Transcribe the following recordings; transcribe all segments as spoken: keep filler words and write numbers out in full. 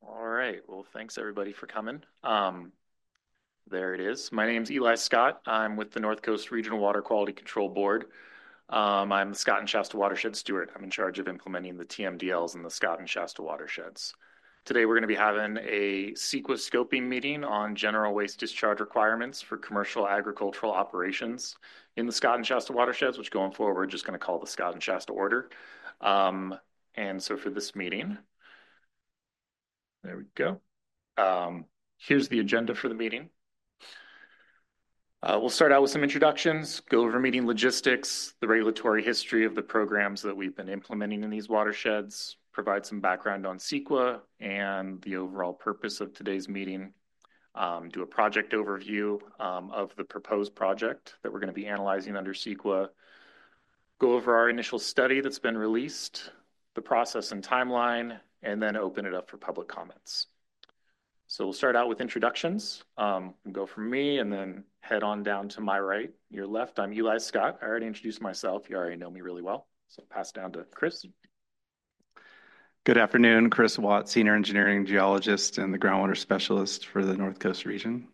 All right. Well, thanks everybody for coming. Um, there it is. My name's Eli Scott. I'm with the North Coast Regional Water Quality Control Board. Um, I'm the Scott and Shasta Watershed Steward. I'm in charge of implementing the T M D Ls in the Scott and Shasta watersheds. Today, we're going to be having a CEQA scoping meeting on general waste discharge requirements for commercial agricultural operations in the Scott and Shasta watersheds, which going forward, we're just going to call the Scott and Shasta order. Um, and so for this meeting, there we go. Um, here's the agenda for the meeting. Uh, we'll start out with some introductions, go over meeting logistics, the regulatory history of the programs that we've been implementing in these watersheds, provide some background on CEQA and the overall purpose of today's meeting, um, do a project overview um, of the proposed project that we're going to be analyzing under CEQA, go over our initial study that's been released, the process and timeline, and then open it up for public comments. So we'll start out with introductions. Um, we'll go from me and then head on down to my right, your left. I'm Eli Scott. I already introduced myself. You already know me really well. So pass down to Chris. Good afternoon, Chris Watt, Senior Engineering Geologist and the Groundwater Specialist for the North Coast region.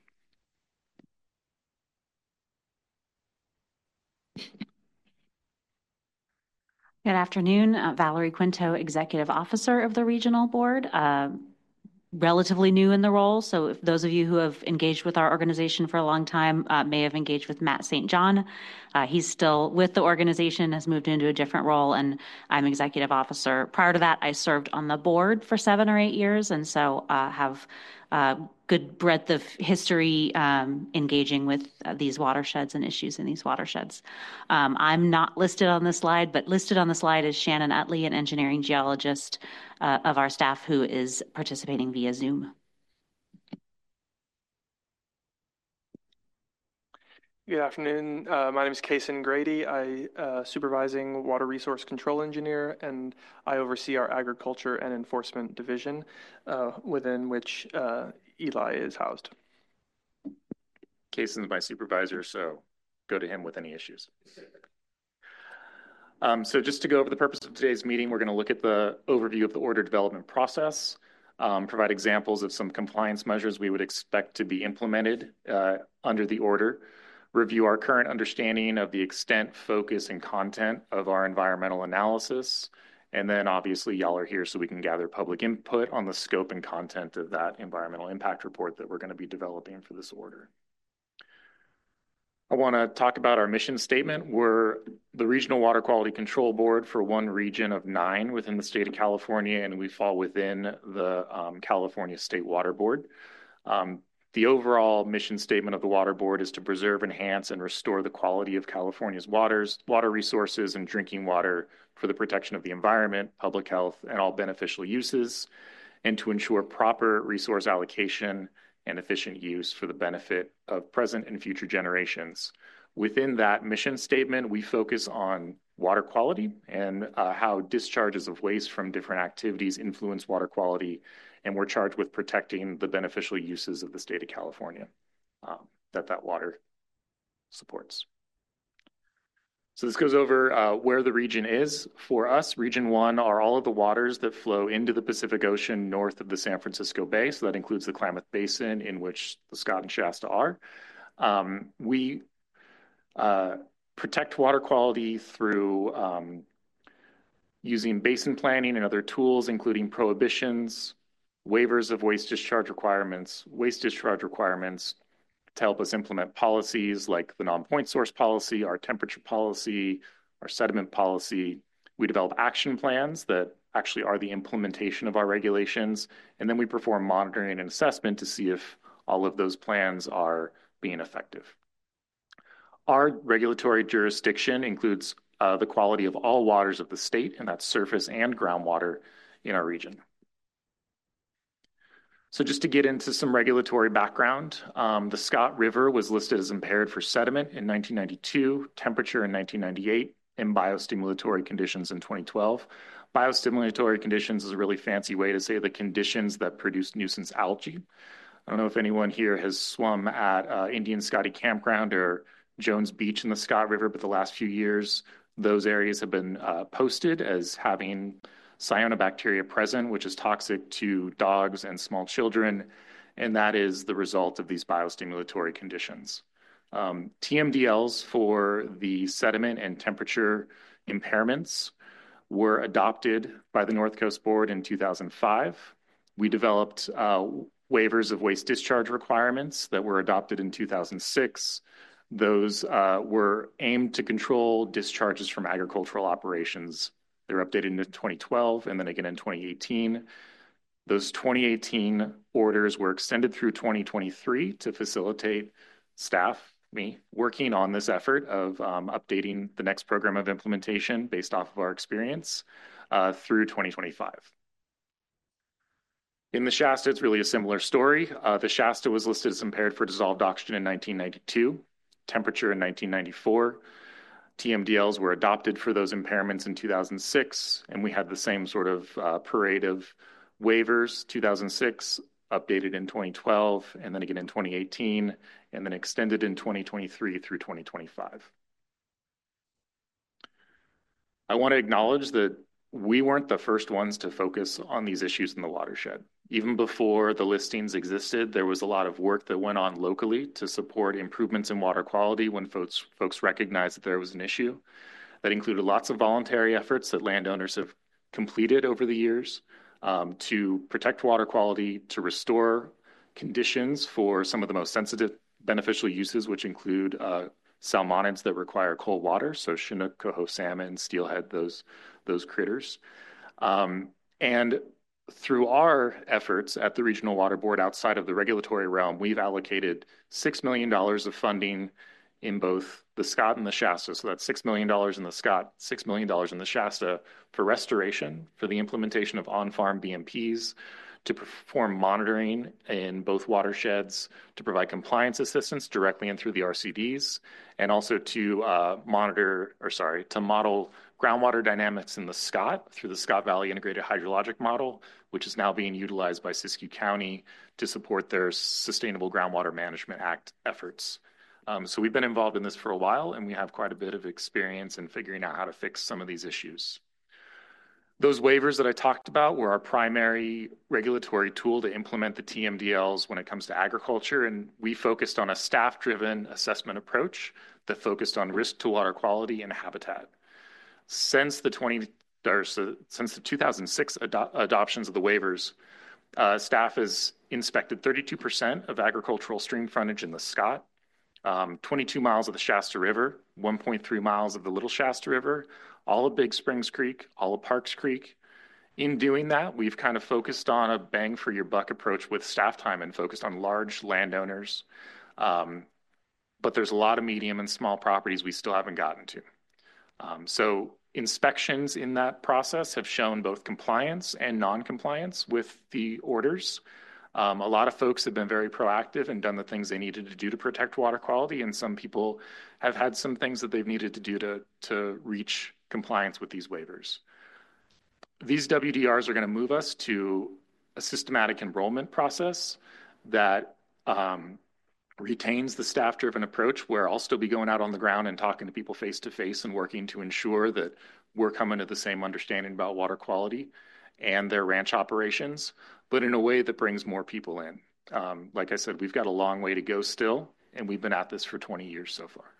Good afternoon, uh, Valerie Quinto, Executive Officer of the Regional Board. Uh, relatively new in the role, so if those of you who have engaged with our organization for a long time uh, may have engaged with Matt Saint John. Uh, he's still with the organization, has moved into a different role, and I'm Executive Officer. Prior to that, I served on the board for seven or eight years, and so uh, have uh, good breadth of history um, engaging with uh, these watersheds and issues in these watersheds. Um, I'm not listed on this slide, but listed on the slide is Shannon Utley, an engineering geologist uh, of our staff who is participating via Zoom. Good afternoon. Uh, my name is Kason Grady. I uh, supervising water resource control engineer, and I oversee our agriculture and enforcement division, uh, within which uh, Eli is housed. Kason's my supervisor, so go to him with any issues. Um, so just to go over the purpose of today's meeting, we're going to look at the overview of the order development process, um, provide examples of some compliance measures we would expect to be implemented uh, under the order, review our current understanding of the extent, focus, and content of our environmental analysis. And then obviously y'all are here so we can gather public input on the scope and content of that environmental impact report that we're going to be developing for this order. I want to talk about our mission statement. We're the Regional Water Quality Control Board for one region of nine within the state of California, and we fall within the um, California State Water Board. Um, The overall mission statement of the Water Board is to preserve, enhance, and restore the quality of California's waters, water resources, and drinking water for the protection of the environment, public health, and all beneficial uses, and to ensure proper resource allocation and efficient use for the benefit of present and future generations. Within that mission statement, we focus on water quality and uh, how discharges of waste from different activities influence water quality, and we're charged with protecting the beneficial uses of the state of California um, that that water supports. So this goes over uh, where the region is. For us, Region one are all of the waters that flow into the Pacific Ocean north of the San Francisco Bay. So that includes the Klamath Basin, in which the Scott and Shasta are. Um, we uh, protect water quality through um, using basin planning and other tools, including prohibitions, waivers of waste discharge requirements, waste discharge requirements, to help us implement policies like the non-point source policy, our temperature policy, our sediment policy. We develop action plans that actually are the implementation of our regulations, and then we perform monitoring and assessment to see if all of those plans are being effective. Our regulatory jurisdiction includes uh, the quality of all waters of the state, and that's surface and groundwater in our region. So just to get into some regulatory background, um, the Scott River was listed as impaired for sediment in nineteen ninety-two, temperature in nineteen ninety-eight, and biostimulatory conditions in twenty twelve. Biostimulatory conditions is a really fancy way to say the conditions that produce nuisance algae. I don't know if anyone here has swum at uh, Indian Scotty Campground or Jones Beach in the Scott River, but the last few years, those areas have been uh, posted as having cyanobacteria present, which is toxic to dogs and small children, and that is the result of these biostimulatory conditions. Um, T M D Ls for the sediment and temperature impairments were adopted by the North Coast Board in two thousand five. We developed uh, waivers of waste discharge requirements that were adopted in two thousand six. Those uh, were aimed to control discharges from agricultural operations. They were updated in twenty twelve and then again in twenty eighteen. Those twenty eighteen orders were extended through twenty twenty-three to facilitate staff, me, working on this effort of um, updating the next program of implementation based off of our experience uh, through twenty twenty-five. In the Shasta, it's really a similar story. Uh, the Shasta was listed as impaired for dissolved oxygen in nineteen ninety-two, temperature in nineteen ninety-four. T M D Ls were adopted for those impairments in two thousand six, and we had the same sort of uh, parade of waivers, two thousand six, updated in twenty twelve, and then again in twenty eighteen, and then extended in twenty twenty-three through twenty twenty-five. I want to acknowledge that we weren't the first ones to focus on these issues in the watershed. Even before the listings existed, there was a lot of work that went on locally to support improvements in water quality when folks, folks recognized that there was an issue. That included lots of voluntary efforts that landowners have completed over the years um, to protect water quality, to restore conditions for some of the most sensitive beneficial uses, which include uh, salmonids that require cold water, so Chinook, coho salmon, steelhead, those, those critters. Um, and through our efforts at the Regional Water Board outside of the regulatory realm, we've allocated six million dollars of funding in both the Scott and the Shasta. So that's six million dollars in the Scott, six million dollars in the Shasta for restoration, for the implementation of on-farm B M Ps, to perform monitoring in both watersheds, to provide compliance assistance directly and through the R C Ds, and also to uh, monitor, or sorry, to model groundwater dynamics in the Scott through the Scott Valley Integrated Hydrologic Model, which is now being utilized by Siskiyou County to support their Sustainable Groundwater Management Act efforts. Um, so we've been involved in this for a while, and we have quite a bit of experience in figuring out how to fix some of these issues. Those waivers that I talked about were our primary regulatory tool to implement the T M D Ls when it comes to agriculture, and we focused on a staff-driven assessment approach that focused on risk to water quality and habitat. Since the twenty or so, since the two thousand six ado adoptions of the waivers, uh, staff has inspected thirty-two percent of agricultural stream frontage in the Scott, um, twenty-two miles of the Shasta River, one point three miles of the Little Shasta River, all of Big Springs Creek, all of Parks Creek. In doing that, we've kind of focused on a bang for your buck approach with staff time and focused on large landowners. Um, but there's a lot of medium and small properties we still haven't gotten to. Um, so inspections in that process have shown both compliance and non-compliance with the orders. Um, a lot of folks have been very proactive and done the things they needed to do to protect water quality, and some people have had some things that they've needed to do to, to reach compliance with these waivers. These W D Rs are going to move us to a systematic enrollment process that um, retains the staff-driven approach, where I'll still be going out on the ground and talking to people face-to-face and working to ensure that we're coming to the same understanding about water quality and their ranch operations, but in a way that brings more people in. Um, like I said, we've got a long way to go still, and we've been at this for twenty years so far.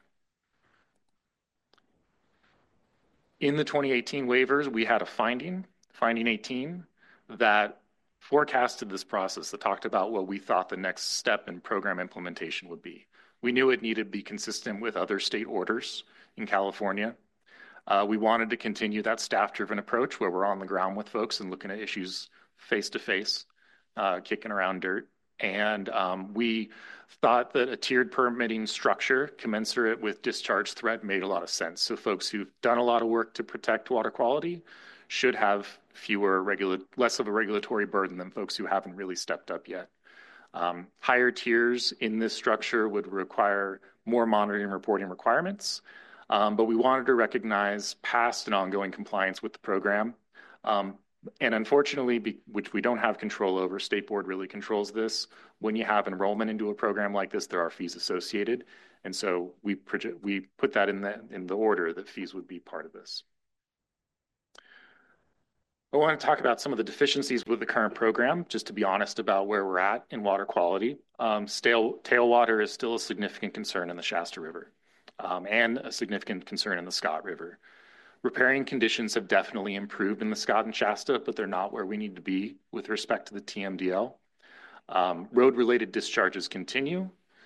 In the twenty eighteen waivers, we had a finding, finding eighteen, that forecasted this process, that talked about what we thought the next step in program implementation would be. We knew it needed to be consistent with other state orders in California. Uh, we wanted to continue that staff-driven approach where we're on the ground with folks and looking at issues face-to-face, uh, kicking around dirt. And um, we thought that a tiered permitting structure commensurate with discharge threat made a lot of sense. So folks who've done a lot of work to protect water quality should have fewer regula- less of a regulatory burden than folks who haven't really stepped up yet. Um, higher tiers in this structure would require more monitoring and reporting requirements, um, but we wanted to recognize past and ongoing compliance with the program. Um, and unfortunately, be, which we don't have control over, State Board really controls this. When you have enrollment into a program like this, there are fees associated. And so we, project, we put that in the, in the order that fees would be part of this. I want to talk about some of the deficiencies with the current program, just to be honest about where we're at in water quality. Um, stale, tailwater is still a significant concern in the Shasta River, um, and a significant concern in the Scott River. Riparian conditions have definitely improved in the Scott and Shasta, but they're not where we need to be with respect to the T M D L. Um, road-related discharges continue.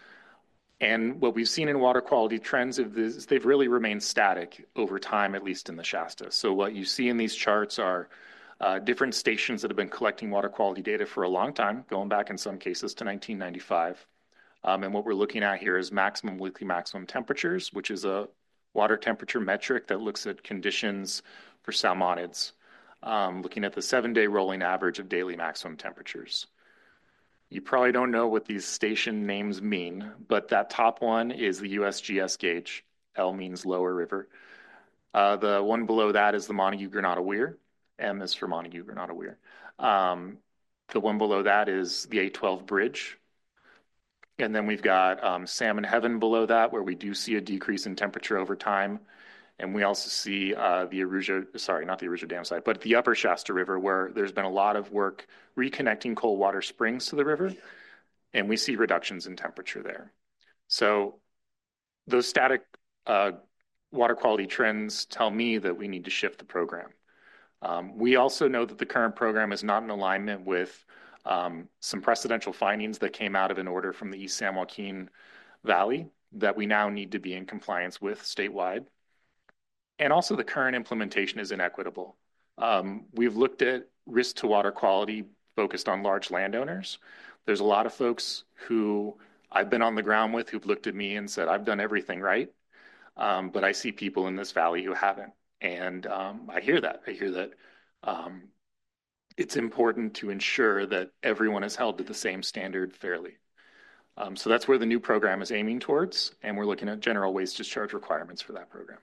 And what we've seen in water quality trends is they've really remained static over time, at least in the Shasta. So what you see in these charts are uh, different stations that have been collecting water quality data for a long time, going back in some cases to nineteen ninety-five. Um, and what we're looking at here is maximum weekly maximum temperatures, which is a water temperature metric that looks at conditions for salmonids, um, looking at the seven-day rolling average of daily maximum temperatures. You probably don't know what these station names mean, but that top one is the U S G S gauge. L means lower river. Uh, the one below that is the Montague Granada Weir. M is for Montague Granada Weir. Um, the one below that is the eight twelve bridge. And then we've got um, Salmon Heaven below that, where we do see a decrease in temperature over time. And we also see uh, the Arauga, sorry, not the Arauga Dam site, but the upper Shasta River, where there's been a lot of work reconnecting cold water springs to the river, and we see reductions in temperature there. So those static uh, water quality trends tell me that we need to shift the program. Um, we also know that the current program is not in alignment with um, some precedential findings that came out of an order from the East San Joaquin Valley that we now need to be in compliance with statewide. And also the current implementation is inequitable. Um, we've looked at risk to water quality focused on large landowners. There's a lot of folks who I've been on the ground with who've looked at me and said, I've done everything right, um, but I see people in this valley who haven't. And um, I hear that. I hear that um, it's important to ensure that everyone is held to the same standard fairly. Um, so that's where the new program is aiming towards, and we're looking at general waste discharge requirements for that program.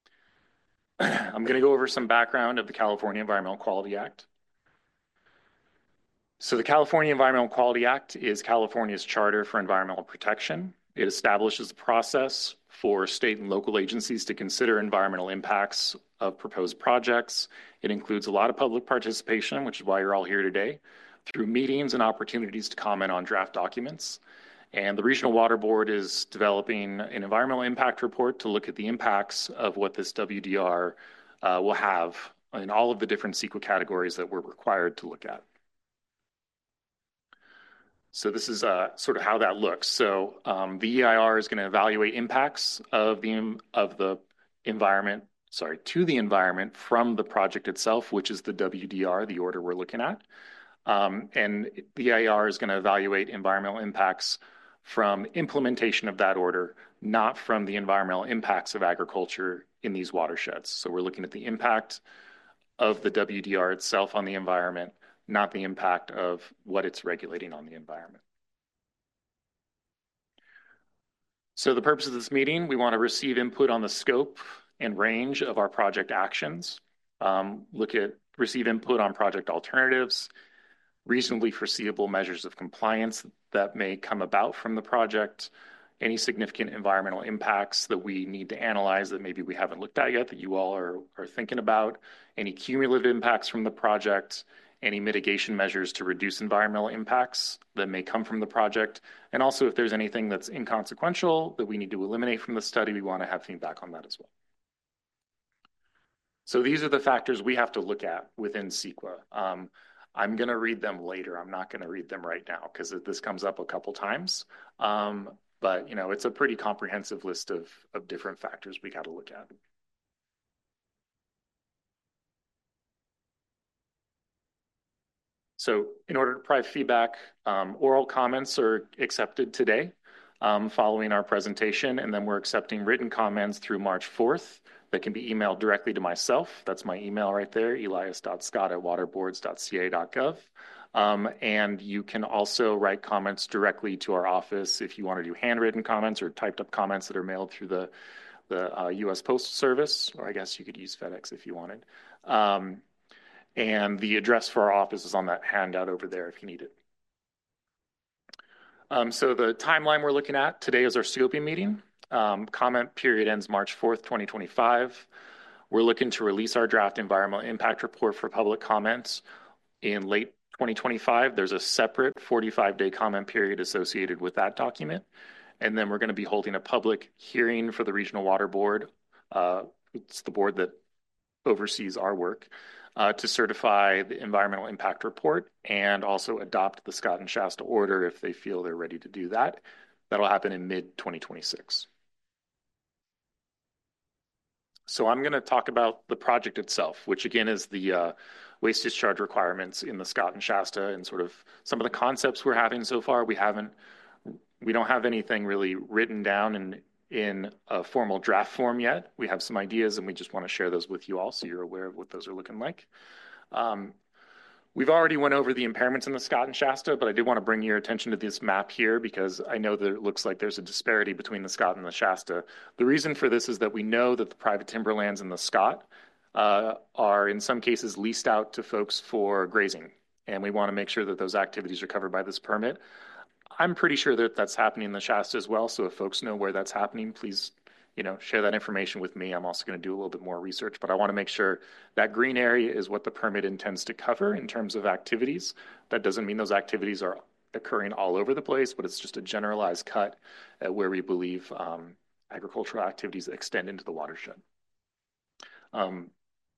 I'm going to go over some background of the California Environmental Quality Act. So the California Environmental Quality Act is California's charter for environmental protection. It establishes a process for state and local agencies to consider environmental impacts of proposed projects. It includes a lot of public participation, which is why you're all here today, through meetings and opportunities to comment on draft documents. And the Regional Water Board is developing an environmental impact report to look at the impacts of what this W D R uh, will have in all of the different CEQA categories that we're required to look at. So this is uh, sort of how that looks. So um, the E I R is going to evaluate impacts of the of the environment, sorry, to the environment from the project itself, which is the W D R, the order we're looking at. Um, and the E I R is going to evaluate environmental impacts from implementation of that order, not from the environmental impacts of agriculture in these watersheds. So we're looking at the impact of the W D R itself on the environment, not the impact of what it's regulating on the environment. So the purpose of this meeting, we want to receive input on the scope and range of our project actions, um, look at, receive input on project alternatives, reasonably foreseeable measures of compliance that may come about from the project, any significant environmental impacts that we need to analyze that maybe we haven't looked at yet that you all are, are thinking about, any cumulative impacts from the project, any mitigation measures to reduce environmental impacts that may come from the project, and also if there's anything that's inconsequential that we need to eliminate from the study, we want to have feedback on that as well. So these are the factors we have to look at within CEQA. Um, I'm going to read them later. I'm not going to read them right now because this comes up a couple times. Um, but, you know, it's a pretty comprehensive list of, of different factors we got to look at. So in order to provide feedback, um, oral comments are accepted today um, following our presentation, and then we're accepting written comments through March fourth that can be emailed directly to myself. That's my email right there, elias dot scott at waterboards dot c a dot gov. Um, and you can also write comments directly to our office if you want to do handwritten comments or typed up comments that are mailed through the, the uh, U S Postal Service, or I guess you could use FedEx if you wanted. Um, and the address for our office is on that handout over there if you need it. Um, so the timeline we're looking at today is our scoping meeting. Um, comment period ends March fourth, twenty twenty-five. We're looking to release our draft environmental impact report for public comments in late twenty twenty-five. There's a separate forty-five day comment period associated with that document. And then we're going to be holding a public hearing for the Regional Water Board. Uh, it's the board that oversees our work uh, to certify the environmental impact report and also adopt the Scott and Shasta order if they feel they're ready to do that. That'll happen in mid twenty twenty-six. So I'm going to talk about the project itself, which again is the uh, waste discharge requirements in the Scott and Shasta and sort of some of the concepts we're having so far. We haven't, we don't have anything really written down in, in a formal draft form yet. We have some ideas and we just want to share those with you all so you're aware of what those are looking like. Um, We've already went over the impairments in the Scott and Shasta, but I did want to bring your attention to this map here because I know that it looks like there's a disparity between the Scott and the Shasta. The reason for this is that we know that the private timberlands in the Scott uh, are in some cases leased out to folks for grazing, and we want to make sure that those activities are covered by this permit. I'm pretty sure that that's happening in the Shasta as well, so if folks know where that's happening, please you know, share that information with me. I'm also going to do a little bit more research, but I want to make sure that green area is what the permit intends to cover in terms of activities. That doesn't mean those activities are occurring all over the place, but it's just a generalized cut at where we believe um, agricultural activities extend into the watershed. Um,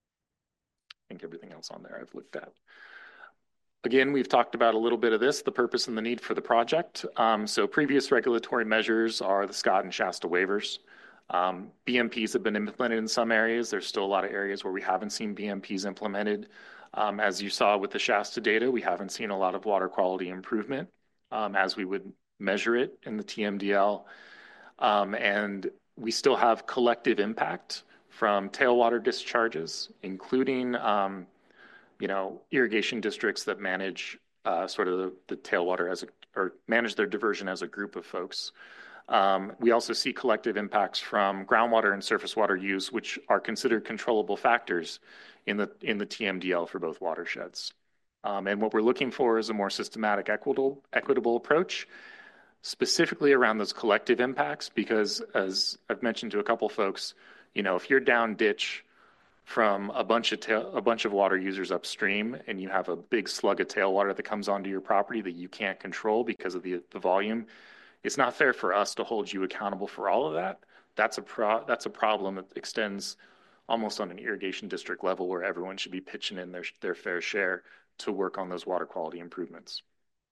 I think everything else on there I've looked at. Again, we've talked about a little bit of this, the purpose and the need for the project. Um, so previous regulatory measures are the Scott and Shasta waivers. Um, B M Ps have been implemented in some areas. There's still a lot of areas where we haven't seen B M Ps implemented. Um, as you saw with the Shasta data, we haven't seen a lot of water quality improvement um, as we would measure it in the T M D L. Um, and we still have collective impact from tailwater discharges, including um, you know, irrigation districts that manage uh, sort of the, the tailwater as a, or manage their diversion as a group of folks. Um, we also see collective impacts from groundwater and surface water use, which are considered controllable factors in the in the T M D L for both watersheds. Um, and what we're looking for is a more systematic, equitable, equitable approach, specifically around those collective impacts, because as I've mentioned to a couple folks, you know, if you're down ditch from a bunch of tail, a bunch of water users upstream, and you have a big slug of tailwater that comes onto your property that you can't control because of the, the volume, it's not fair for us to hold you accountable for all of that. That's a pro, that's a problem that extends almost on an irrigation district level where everyone should be pitching in their, their fair share to work on those water quality improvements.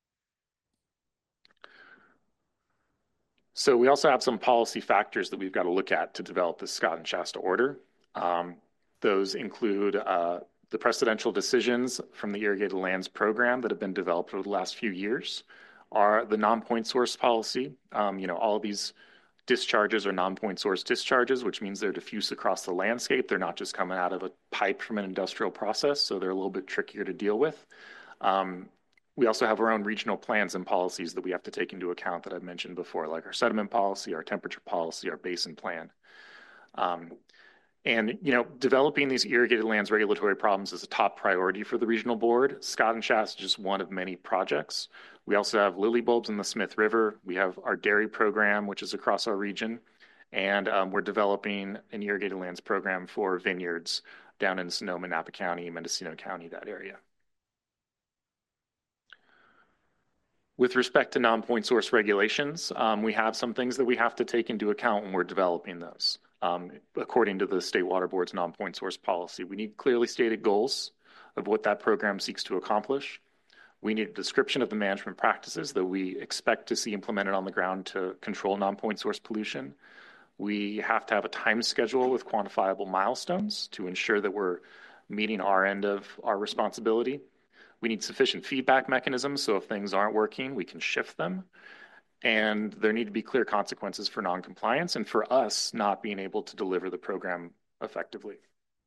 So we also have some policy factors that we've got to look at to develop the Scott and Shasta order. Um, those include uh, the precedential decisions from the Irrigated Lands Program that have been developed over the last few years. Are the non-point source policy. Um, you know, all of these discharges are non-point source discharges, which means they're diffuse across the landscape. They're not just coming out of a pipe from an industrial process, so they're a little bit trickier to deal with. Um, we also have our own regional plans and policies that we have to take into account that I've mentioned before, like our sediment policy, our temperature policy, our basin plan. Um, And, you know, developing these irrigated lands regulatory problems is a top priority for the regional board. Scott and Shasta is just one of many projects. We also have lily bulbs in the Smith River. We have our dairy program, which is across our region. And um, we're developing an irrigated lands program for vineyards down in Sonoma, Napa County, Mendocino County, that area. With respect to non-point source regulations, um, we have some things that we have to take into account when we're developing those. Um, according to the State Water Board's non-point source policy, we need clearly stated goals of what that program seeks to accomplish. We need a description of the management practices that we expect to see implemented on the ground to control non-point source pollution. We have to have a time schedule with quantifiable milestones to ensure that we're meeting our end of our responsibility. We need sufficient feedback mechanisms, so if things aren't working, we can shift them. And there need to be clear consequences for noncompliance and for us not being able to deliver the program effectively.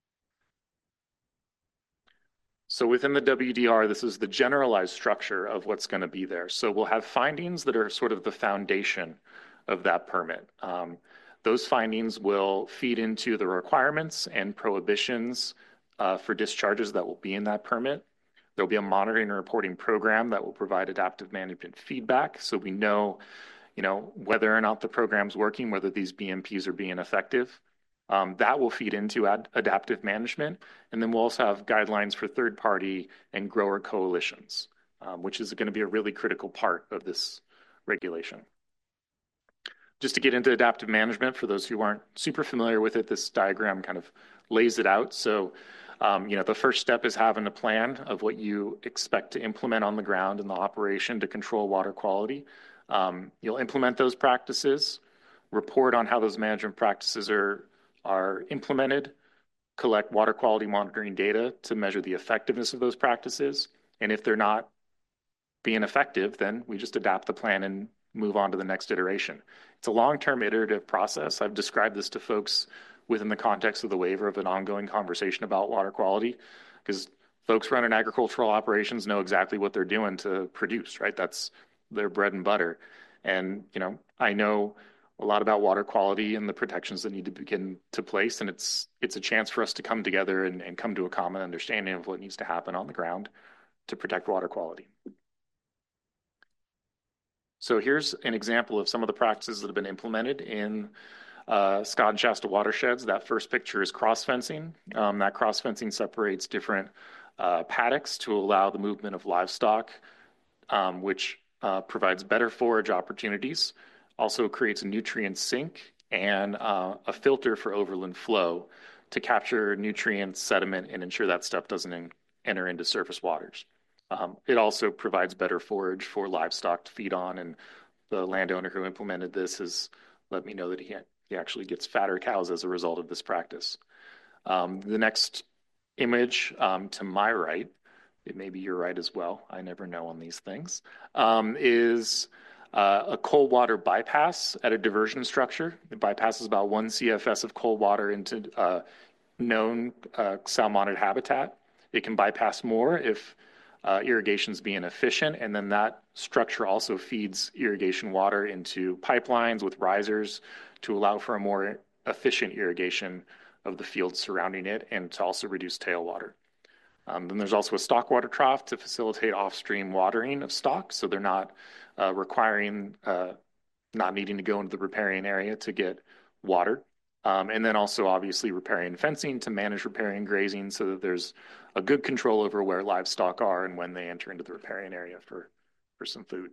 So within the W D R, this is the generalized structure of what's going to be there. So we'll have findings that are sort of the foundation of that permit. Um, those findings will feed into the requirements and prohibitions uh, for discharges that will be in that permit. There'll be a monitoring and reporting program that will provide adaptive management feedback, so we know, you know, whether or not the program's working, whether these B M Ps are being effective. Um, that will feed into ad adaptive management. And then we'll also have guidelines for third-party and grower coalitions, um, which is going to be a really critical part of this regulation. Just to get into adaptive management, for those who aren't super familiar with it, this diagram kind of lays it out. So, um, you know, the first step is having a plan of what you expect to implement on the ground in the operation to control water quality. Um, you'll implement those practices, report on how those management practices are, are implemented, collect water quality monitoring data to measure the effectiveness of those practices. And if they're not being effective, then we just adapt the plan and move on to the next iteration. It's a long-term iterative process. I've described this to folks within the context of the waiver of an ongoing conversation about water quality, because folks running agricultural operations know exactly what they're doing to produce, right? That's their bread and butter. And, you know, I know a lot about water quality and the protections that need to begin to place, and it's it's a chance for us to come together and, and come to a common understanding of what needs to happen on the ground to protect water quality. So here's an example of some of the practices that have been implemented in uh, Scott and Shasta watersheds. That first picture is cross fencing. Um, that cross fencing separates different uh, paddocks to allow the movement of livestock, um, which uh, provides better forage opportunities, also creates a nutrient sink and uh, a filter for overland flow to capture nutrients, sediment, and ensure that stuff doesn't in, enter into surface waters. Um, it also provides better forage for livestock to feed on, and the landowner who implemented this has let me know that he, he actually gets fatter cows as a result of this practice. Um, the next image um, to my right, it may be your right as well, I never know on these things, um, is uh, a cold water bypass at a diversion structure. It bypasses about one C F S of cold water into uh, known uh, salmonid habitat. It can bypass more if uh, irrigation is being efficient, and then that structure also feeds irrigation water into pipelines with risers to allow for a more efficient irrigation of the fields surrounding it and to also reduce tailwater. Um, then there's also a stock water trough to facilitate off-stream watering of stock, so they're not uh, requiring, uh, not needing to go into the riparian area to get water. Um, and then also obviously riparian fencing to manage riparian grazing so that there's a good control over where livestock are and when they enter into the riparian area for, for some food.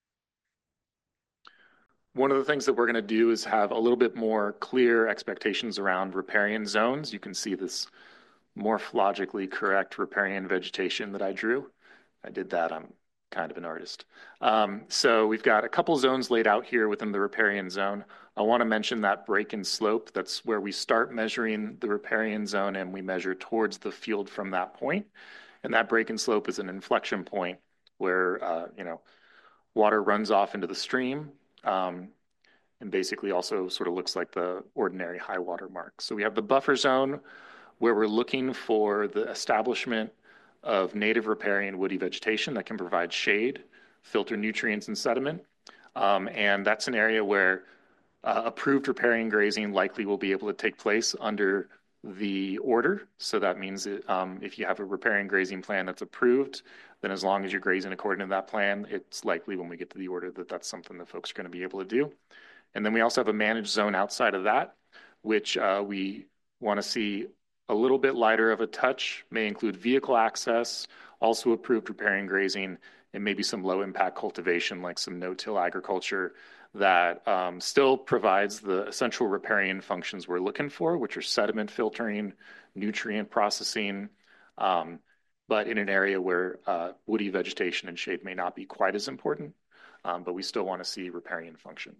One of the things that we're going to do is have a little bit more clear expectations around riparian zones. You can see this morphologically correct riparian vegetation that I drew. I did that. I'm kind of an artist. Um, so we've got a couple zones laid out here within the riparian zone. I want to mention that break and slope. That's where we start measuring the riparian zone and we measure towards the field from that point. And that break and slope is an inflection point where, uh, you know, water runs off into the stream um, and basically also sort of looks like the ordinary high water mark. So we have the buffer zone where we're looking for the establishment of native riparian woody vegetation that can provide shade, filter nutrients and sediment. Um, and that's an area where uh, approved riparian grazing likely will be able to take place under the order. So that means that, um, if you have a riparian grazing plan that's approved, then as long as you're grazing according to that plan, it's likely when we get to the order that that's something that folks are going to be able to do. And then we also have a managed zone outside of that, which uh, we want to see a little bit lighter of a touch, may include vehicle access, also approved riparian grazing, and maybe some low impact cultivation like some no-till agriculture that um, still provides the essential riparian functions we're looking for, which are sediment filtering, nutrient processing, um, but in an area where uh, woody vegetation and shade may not be quite as important, um, but we still want to see riparian function.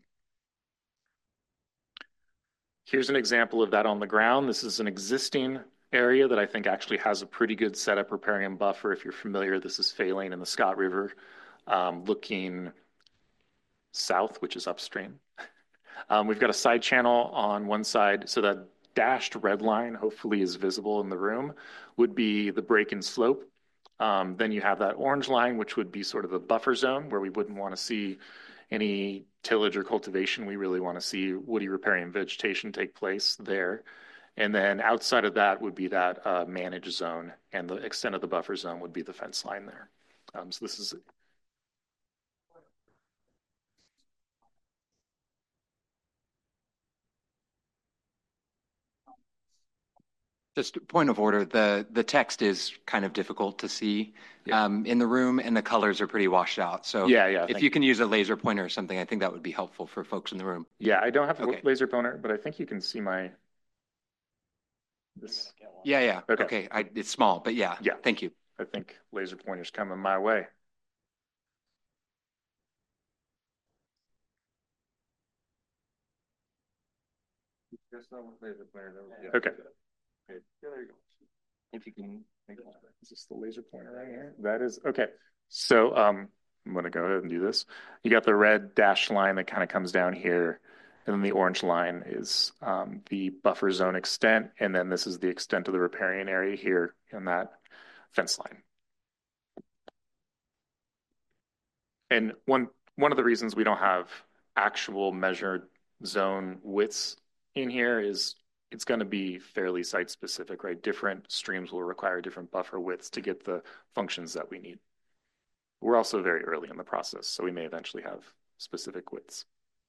Here's an example of that on the ground. This is an existing area that I think actually has a pretty good setup riparian buffer. If you're familiar, this is Faylane in the Scott River, um, looking south, which is upstream. Um, we've got a side channel on one side, so that dashed red line hopefully is visible in the room, would be the break and slope. Um, then you have that orange line, which would be sort of the buffer zone where we wouldn't want to see any tillage or cultivation. We really want to see woody riparian vegetation take place there. And then outside of that would be that uh, managed zone, and the extent of the buffer zone would be the fence line there. Um, so this is Just a point of order, the, the text is kind of difficult to see Yeah. um, in the room, and the colors are pretty washed out. So Yeah, yeah, if thank you can use a laser pointer or something, I think that would be helpful for folks in the room. Yeah, I don't have a Okay. laser pointer, but I think you can see my, this, Yeah, yeah. Okay. Okay. I, it's small, but yeah. Yeah. Thank you. I think laser pointer's coming my way. Okay. Yeah, there you go. If you can make that. Is this the laser pointer right here? That is, okay. So um, I'm going to go ahead and do this. You got the red dashed line that kind of comes down here. And then the orange line is um, the buffer zone extent. And then this is the extent of the riparian area here in that fence line. And one, one of the reasons we don't have actual measured zone widths in here is it's going to be fairly site specific, right? Different streams will require different buffer widths to get the functions that we need. We're also very early in the process, so we may eventually have specific widths.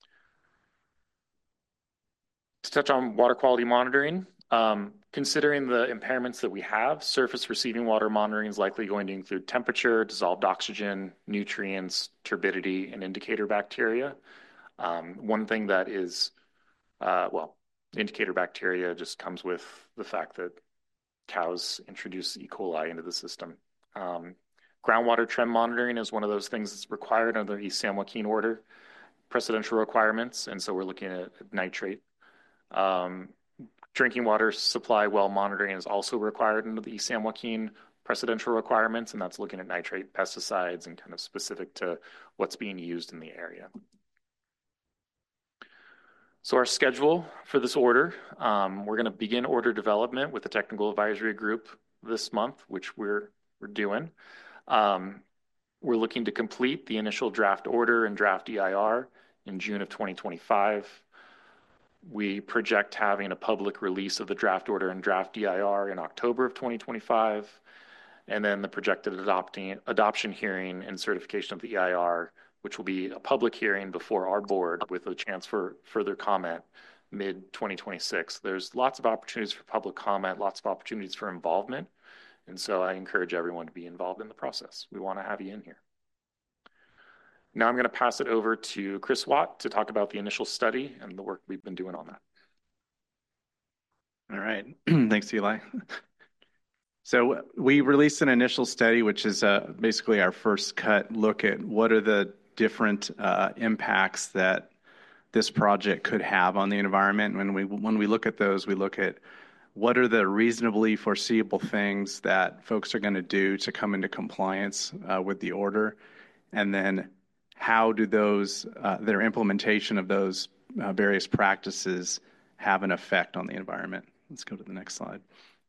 To touch on water quality monitoring, um, considering the impairments that we have, surface receiving water monitoring is likely going to include temperature, dissolved oxygen, nutrients, turbidity, and indicator bacteria. Um, one thing that is, uh, well, indicator bacteria just comes with the fact that cows introduce E. coli into the system. Um, groundwater trend monitoring is one of those things that's required under the East San Joaquin order precedential requirements, and so we're looking at nitrate. Um, drinking water supply well monitoring is also required under the East San Joaquin precedential requirements, and that's looking at nitrate, pesticides, and kind of specific to what's being used in the area. So our schedule for this order, um, we're going to begin order development with the technical advisory group this month, which we're we're doing. Um, we're looking to complete the initial draft order and draft E I R in June of twenty twenty-five. We project having a public release of the draft order and draft E I R in October of twenty twenty-five, and then the projected adopting, adoption hearing and certification of the E I R, which will be a public hearing before our board with a chance for further comment mid twenty twenty-six. There's lots of opportunities for public comment, lots of opportunities for involvement. And so I encourage everyone to be involved in the process. We want to have you in here. Now I'm going to pass it over to Chris Watt to talk about the initial study and the work we've been doing on that. All right. Thanks, Eli. So we released an initial study, which is uh, basically our first cut look at what are the different uh, impacts that this project could have on the environment. When we when we look at those, we look at what are the reasonably foreseeable things that folks are going to do to come into compliance uh, with the order, and then how do those uh, their implementation of those uh, various practices have an effect on the environment. Let's go to the next slide.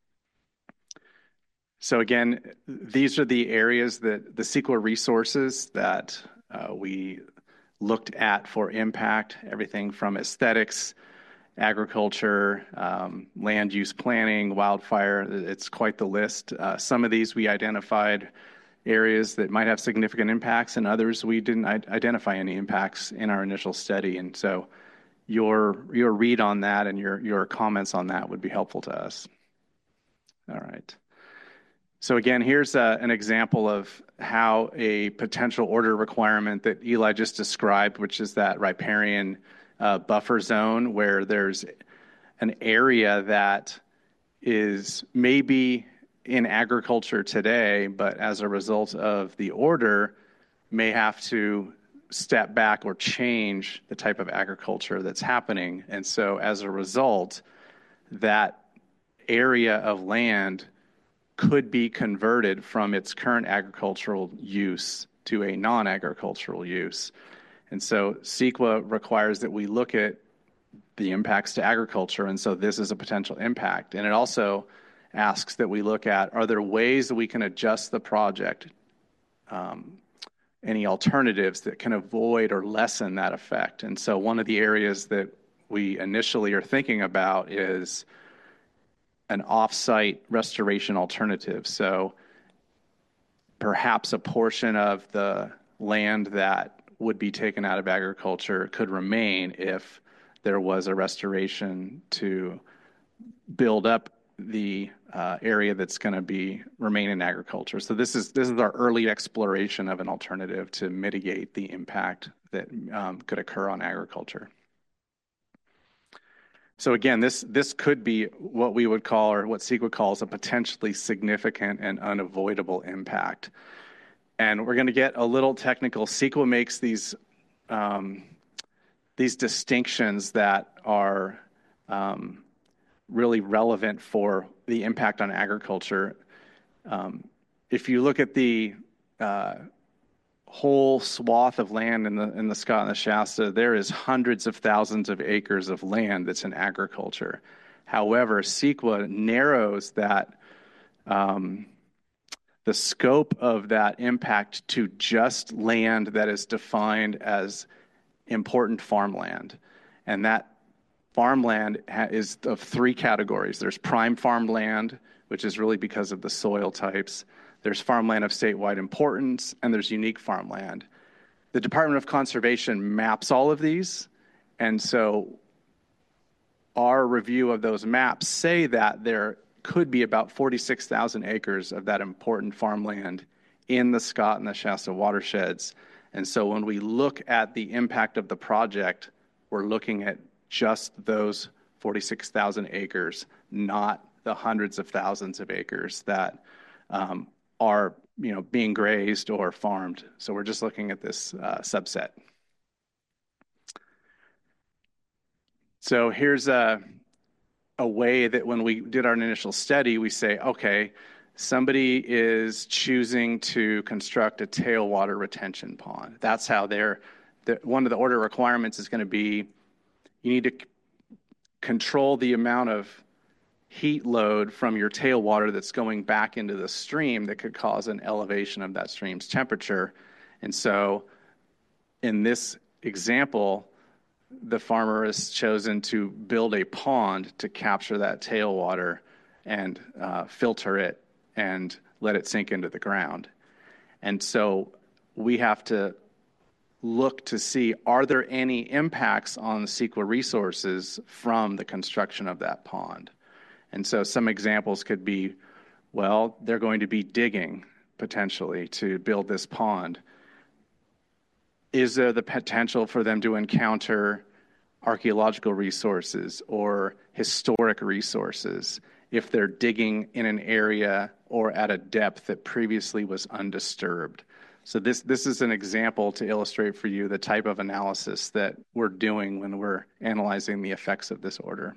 So again, these are the areas that the CEQA resources that uh, we looked at for impact, everything from aesthetics, agriculture, um, land use planning, wildfire. It's quite the list. Uh, some of these we identified areas that might have significant impacts, and others we didn't identify any impacts in our initial study. And so your your read on that and your your comments on that would be helpful to us. All right. So again, here's uh, an example of how a potential order requirement that Eli just described, which is that riparian uh, buffer zone, where there's an area that is maybe in agriculture today, but as a result of the order, may have to step back or change the type of agriculture that's happening. And so as a result, that area of land could be converted from its current agricultural use to a non-agricultural use. And so CEQA requires that we look at the impacts to agriculture, and so this is a potential impact. And it also asks that we look at, are there ways that we can adjust the project, um, any alternatives that can avoid or lessen that effect? And so one of the areas that we initially are thinking about is an off-site restoration alternative. So perhaps a portion of the land that would be taken out of agriculture could remain if there was a restoration to build up the uh, area that's going to be remain in agriculture. So this is this is our early exploration of an alternative to mitigate the impact that um, could occur on agriculture. So again, this this could be what we would call, or what CEQA calls, a potentially significant and unavoidable impact. And we're going to get a little technical. CEQA makes these um, these distinctions that are um, really relevant for the impact on agriculture. Um, if you look at the uh, whole swath of land in the in the Scott and the Shasta, there is hundreds of thousands of acres of land that's in agriculture. However, CEQA narrows that um, the scope of that impact to just land that is defined as important farmland, and that farmland is of three categories. There's prime farmland, which is really because of the soil types. There's farmland of statewide importance, and there's unique farmland. The Department of Conservation maps all of these, and so our review of those maps say that there could be about forty-six thousand acres of that important farmland in the Scott and the Shasta watersheds. And so when we look at the impact of the project, we're looking at just those forty-six thousand acres, not the hundreds of thousands of acres that um, are, you know, being grazed or farmed. So we're just looking at this uh, subset. So here's a, a way that when we did our initial study, we say, okay, somebody is choosing to construct a tailwater retention pond. That's how they're, the, one of the order requirements is going to be, you need to c- control the amount of heat load from your tailwater that's going back into the stream that could cause an elevation of that stream's temperature. And so in this example, the farmer has chosen to build a pond to capture that tailwater and uh, filter it and let it sink into the ground. And so we have to look to see, are there any impacts on the CEQA resources from the construction of that pond? And so some examples could be, well, they're going to be digging potentially to build this pond. Is there the potential for them to encounter archaeological resources or historic resources if they're digging in an area or at a depth that previously was undisturbed? So this, this is an example to illustrate for you the type of analysis that we're doing when we're analyzing the effects of this order.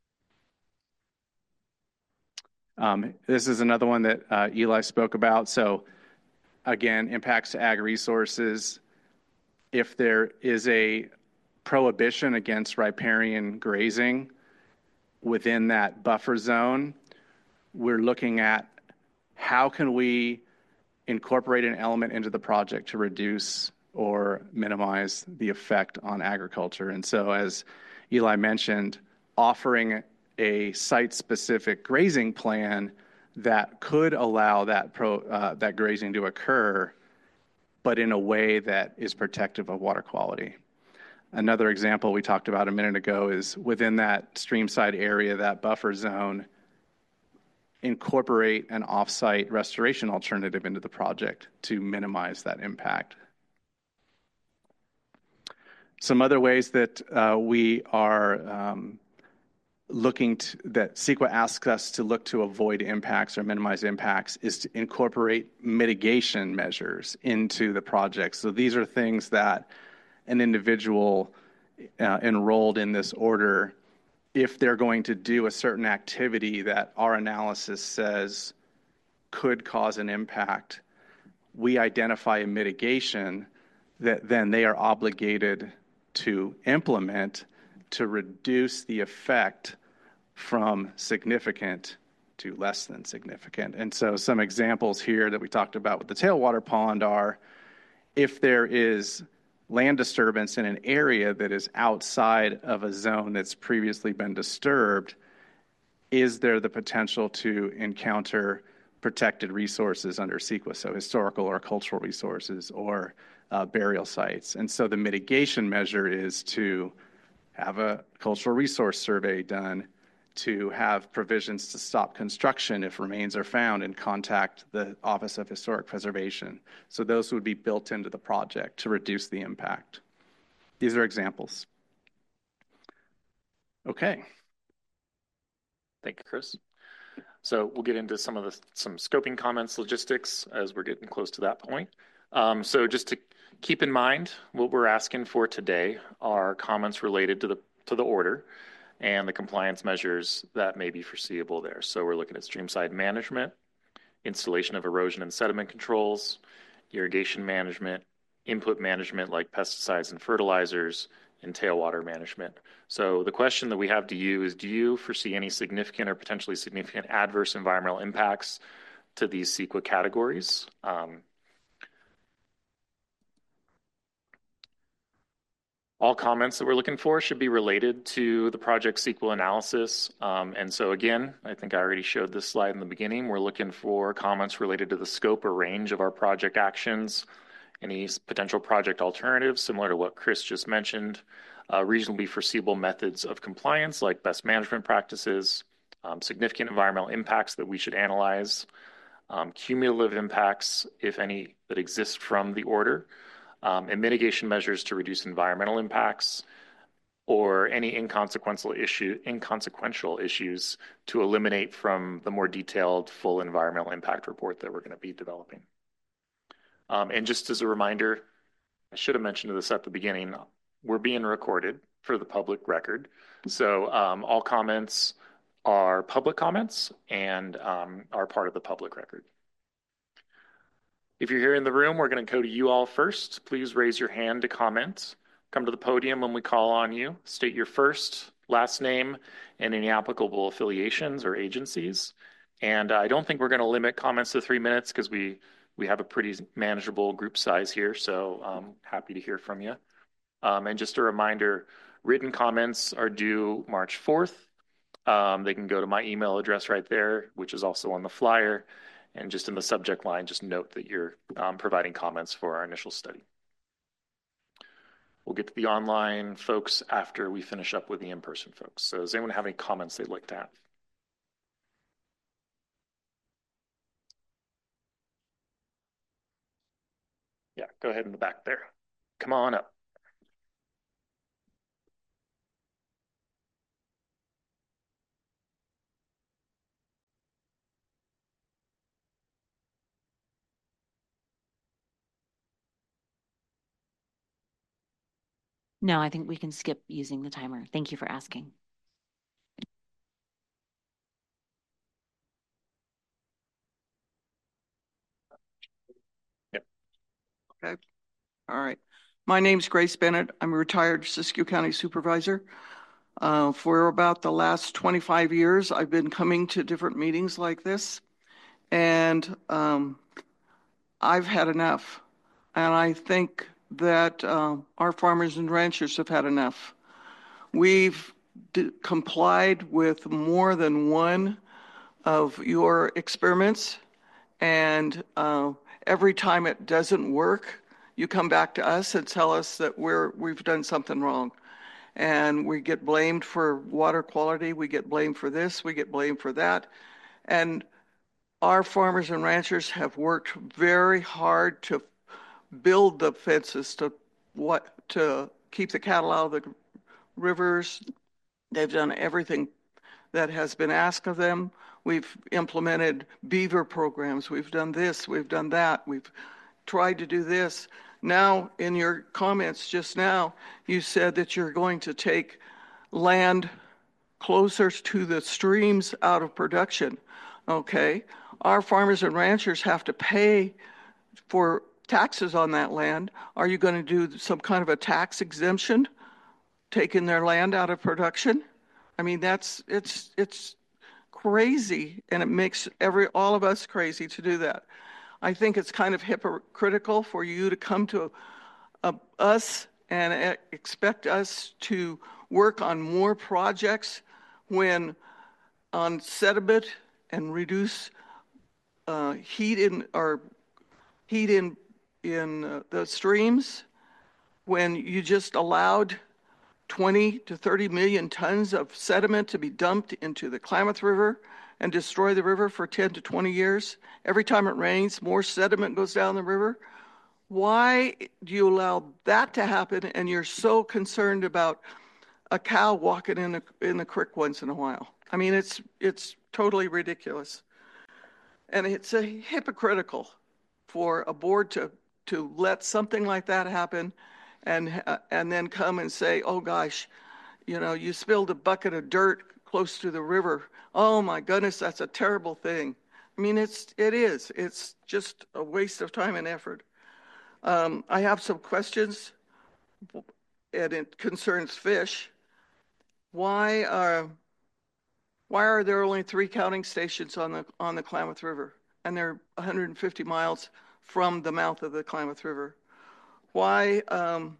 Um, this is another one that uh, Eli spoke about. So again, impacts to ag resources. If there is a prohibition against riparian grazing within that buffer zone, we're looking at how can we incorporate an element into the project to reduce or minimize the effect on agriculture. And so as Eli mentioned, offering a site-specific grazing plan that could allow that pro, uh, that grazing to occur, but in a way that is protective of water quality. Another example we talked about a minute ago is within that streamside area, that buffer zone, incorporate an off-site restoration alternative into the project to minimize that impact. Some other ways that uh, we are um, looking to, that CEQA asks us to look to avoid impacts or minimize impacts is to incorporate mitigation measures into the project. So these are things that an individual uh, enrolled in this order, if they're going to do a certain activity that our analysis says could cause an impact, we identify a mitigation that then they are obligated to implement to reduce the effect from significant to less than significant. And so some examples here that we talked about with the tailwater pond are, if there is land disturbance in an area that is outside of a zone that's previously been disturbed, is there the potential to encounter protected resources under CEQA, so historical or cultural resources or uh, burial sites? And so the mitigation measure is to have a cultural resource survey done, to have provisions to stop construction if remains are found and contact the Office of Historic Preservation. So those would be built into the project to reduce the impact. These are examples. Okay. Thank you, Chris. So we'll get into some of the some scoping comments, logistics, as we're getting close to that point. Um, so just to keep in mind, what we're asking for today are comments related to the to the order and the compliance measures that may be foreseeable there. So we're looking at streamside management, installation of erosion and sediment controls, irrigation management, input management like pesticides and fertilizers, and tailwater management. So the question that we have to you is, do you foresee any significant or potentially significant adverse environmental impacts to these CEQA categories? Um, all comments that we're looking for should be related to the project CEQA analysis. Um, and so again, I think I already showed this slide in the beginning. We're looking for comments related to the scope or range of our project actions, any potential project alternatives, similar to what Chris just mentioned, uh, reasonably foreseeable methods of compliance like best management practices, um, significant environmental impacts that we should analyze, um, cumulative impacts, if any, that exist from the order, um, and mitigation measures to reduce environmental impacts, or any inconsequential issue, inconsequential issues to eliminate from the more detailed full environmental impact report that we're going to be developing. Um, and just as a reminder, I should have mentioned this at the beginning, we're being recorded for the public record. So um, all comments are public comments and um, are part of the public record. If you're here in the room, we're going to go to you all first. Please raise your hand to comment. Come to the podium when we call on you. State your first, last name, and any applicable affiliations or agencies. And I don't think we're going to limit comments to three minutes because we We have a pretty manageable group size here, so I'm happy to hear from you. Um, and just a reminder, written comments are due March fourth. Um, they can go to my email address right there, which is also on the flyer. And just in the subject line, just note that you're um, providing comments for our initial study. We'll get to the online folks after we finish up with the in-person folks. So does anyone have any comments they'd like to have? Yeah, go ahead in the back there. Come on up. No, I think we can skip using the timer. Thank you for asking. Yep. Okay. All right. My name's Grace Bennett. I'm a retired Siskiyou County supervisor. Uh, for about the last twenty-five years, I've been coming to different meetings like this, and um, I've had enough. And I think that uh, our farmers and ranchers have had enough. We've d- complied with more than one of your experiments, and uh, every time it doesn't work, you come back to us and tell us that we're we've done something wrong. And we get blamed for water quality, we get blamed for this, we get blamed for that. And our farmers and ranchers have worked very hard to build the fences to what to keep the cattle out of the rivers. They've done everything that has been asked of them. We've implemented beaver programs. We've done this, we've done that. We've tried to do this. Now, in your comments just now, you said that you're going to take land closer to the streams out of production. Okay. Our farmers and ranchers have to pay for taxes on that land. Are you going to do some kind of a tax exemption, taking their land out of production? I mean, that's, it's, it's crazy, and it makes every, all of us crazy to do that. I think it's kind of hypocritical for you to come to uh, us and expect us to work on more projects when on sediment and reduce uh, heat in or heat in in uh, the streams, when you just allowed twenty to thirty million tons of sediment to be dumped into the Klamath River and destroy the river for ten to twenty years. Every time it rains, more sediment goes down the river. Why do you allow that to happen, and you're so concerned about a cow walking in the, in the creek once in a while? I mean, it's, it's totally ridiculous. And it's a hypocritical for a board to, to let something like that happen and, uh, and then come and say, oh gosh, you know, you spilled a bucket of dirt close to the river. Oh my goodness, that's a terrible thing. I mean, it's, it is. It's just a waste of time and effort. Um, I have some questions, and it concerns fish. Why are, why are there only three counting stations on the, on the Klamath River? And they're one hundred fifty miles from the mouth of the Klamath River. Why, um,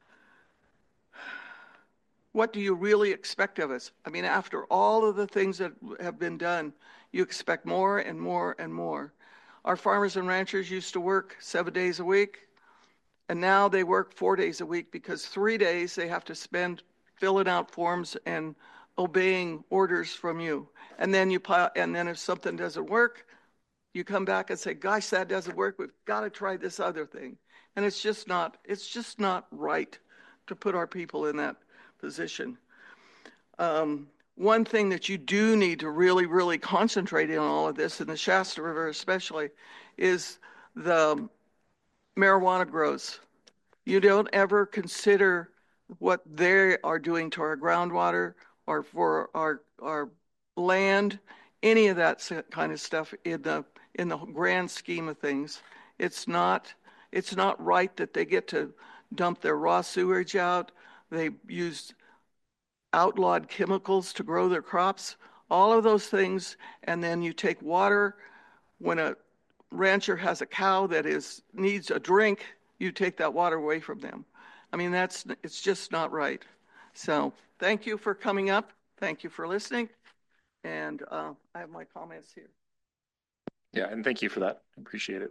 what do you really expect of us? I mean, after all of the things that have been done, you expect more and more and more. Our farmers and ranchers used to work seven days a week, and now they work four days a week because three days they have to spend filling out forms and obeying orders from you. And then you pile, and then if something doesn't work, you come back and say, gosh, that doesn't work. We've got to try this other thing. And it's just not, it's just not right to put our people in that position. Um, one thing that you do need to really, really concentrate on all of this, in the Shasta River especially, is the marijuana grows. You don't ever consider what they are doing to our groundwater or for our our land, any of that kind of stuff in the in the grand scheme of things. It's not it's not right that they get to dump their raw sewage out. They use outlawed chemicals to grow their crops, all of those things, and then you take water. When a rancher has a cow that is needs a drink, you take that water away from them. I mean, that's it's just not right. So thank you for coming up. Thank you for listening. And uh, I have my comments here. Yeah, and thank you for that. I appreciate it.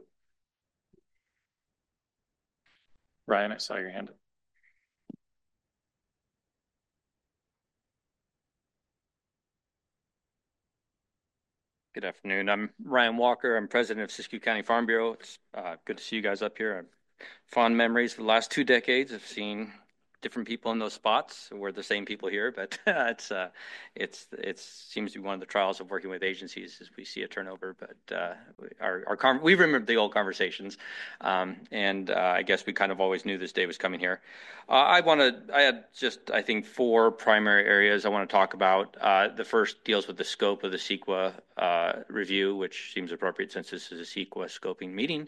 Ryan, I saw your hand up. Good afternoon. I'm Ryan Walker. I'm president of Siskiyou County Farm Bureau. It's uh, good to see you guys up here. I have fond memories for the last two decades of seeing different people in those spots. We're the same people here, but it's uh, it's it seems to be one of the trials of working with agencies as we see a turnover. But uh, our our con- we remember the old conversations, um, and uh, I guess we kind of always knew this day was coming here. Uh, I want to. I had just I think four primary areas I want to talk about. Uh, the first deals with the scope of the CEQA uh, review, which seems appropriate since this is a CEQA scoping meeting.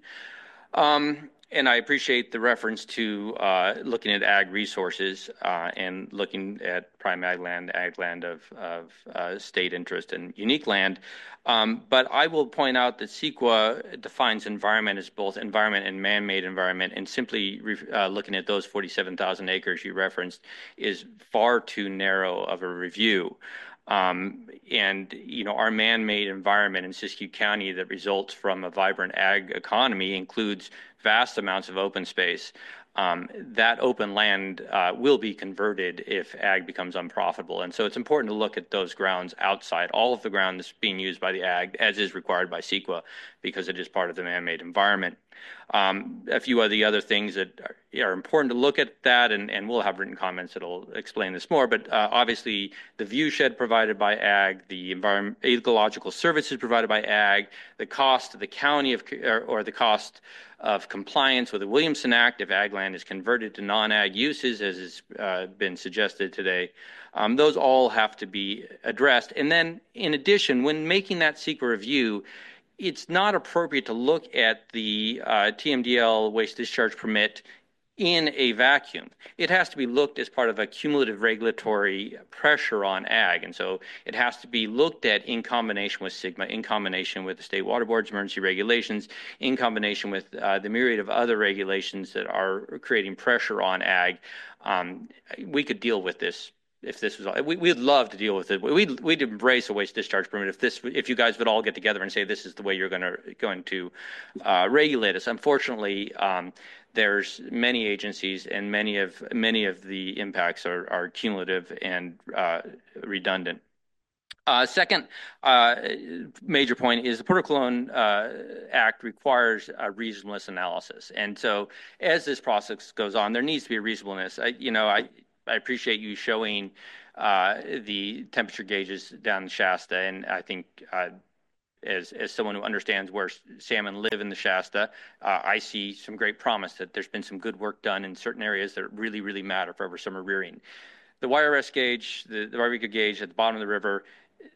Um, and I appreciate the reference to uh, looking at ag resources uh, and looking at prime ag land, ag land of, of uh, state interest and unique land. Um, but I will point out that CEQA defines environment as both environment and man-made environment, and simply uh, looking at those forty-seven thousand acres you referenced is far too narrow of a review. Um, and, you know, our man-made environment in Siskiyou County that results from a vibrant ag economy includes vast amounts of open space. Um, that open land uh, will be converted if ag becomes unprofitable. And so it's important to look at those grounds outside all of the ground that's being used by the ag, as is required by CEQA, because it is part of the man-made environment. Um, a few of the other things that are, are important to look at that, and, and we'll have written comments that'll explain this more, but uh, obviously the view shed provided by ag, the environment, ecological services provided by ag, the cost to the county of, or, or the cost of compliance with the Williamson Act if ag land is converted to non-ag uses, as has uh, been suggested today. Um, those all have to be addressed. And then in addition, when making that CEQA review, it's not appropriate to look at the uh, T M D L waste discharge permit in a vacuum. It has to be looked as part of a cumulative regulatory pressure on ag. And so it has to be looked at in combination with SGMA, in combination with the State Water Board's emergency regulations, in combination with uh, the myriad of other regulations that are creating pressure on ag. Um, we could deal with this if this was all, we, we'd love to deal with it. We'd, we'd embrace a waste discharge permit if this, if you guys would all get together and say, this is the way you're going to, going to uh, regulate us. Unfortunately, um, there's many agencies and many of, many of the impacts are, are cumulative and uh, redundant. Uh, second uh, major point is the Port Cologne uh, Act requires a reasonableness analysis. And so as this process goes on, there needs to be a reasonableness. I, you know, I, I appreciate you showing uh, the temperature gauges down Shasta, and I think uh, as, as someone who understands where salmon live in the Shasta, uh, I see some great promise that there's been some good work done in certain areas that really, really matter for over summer rearing. The Y R S gauge, the, the Barbecue gauge at the bottom of the river,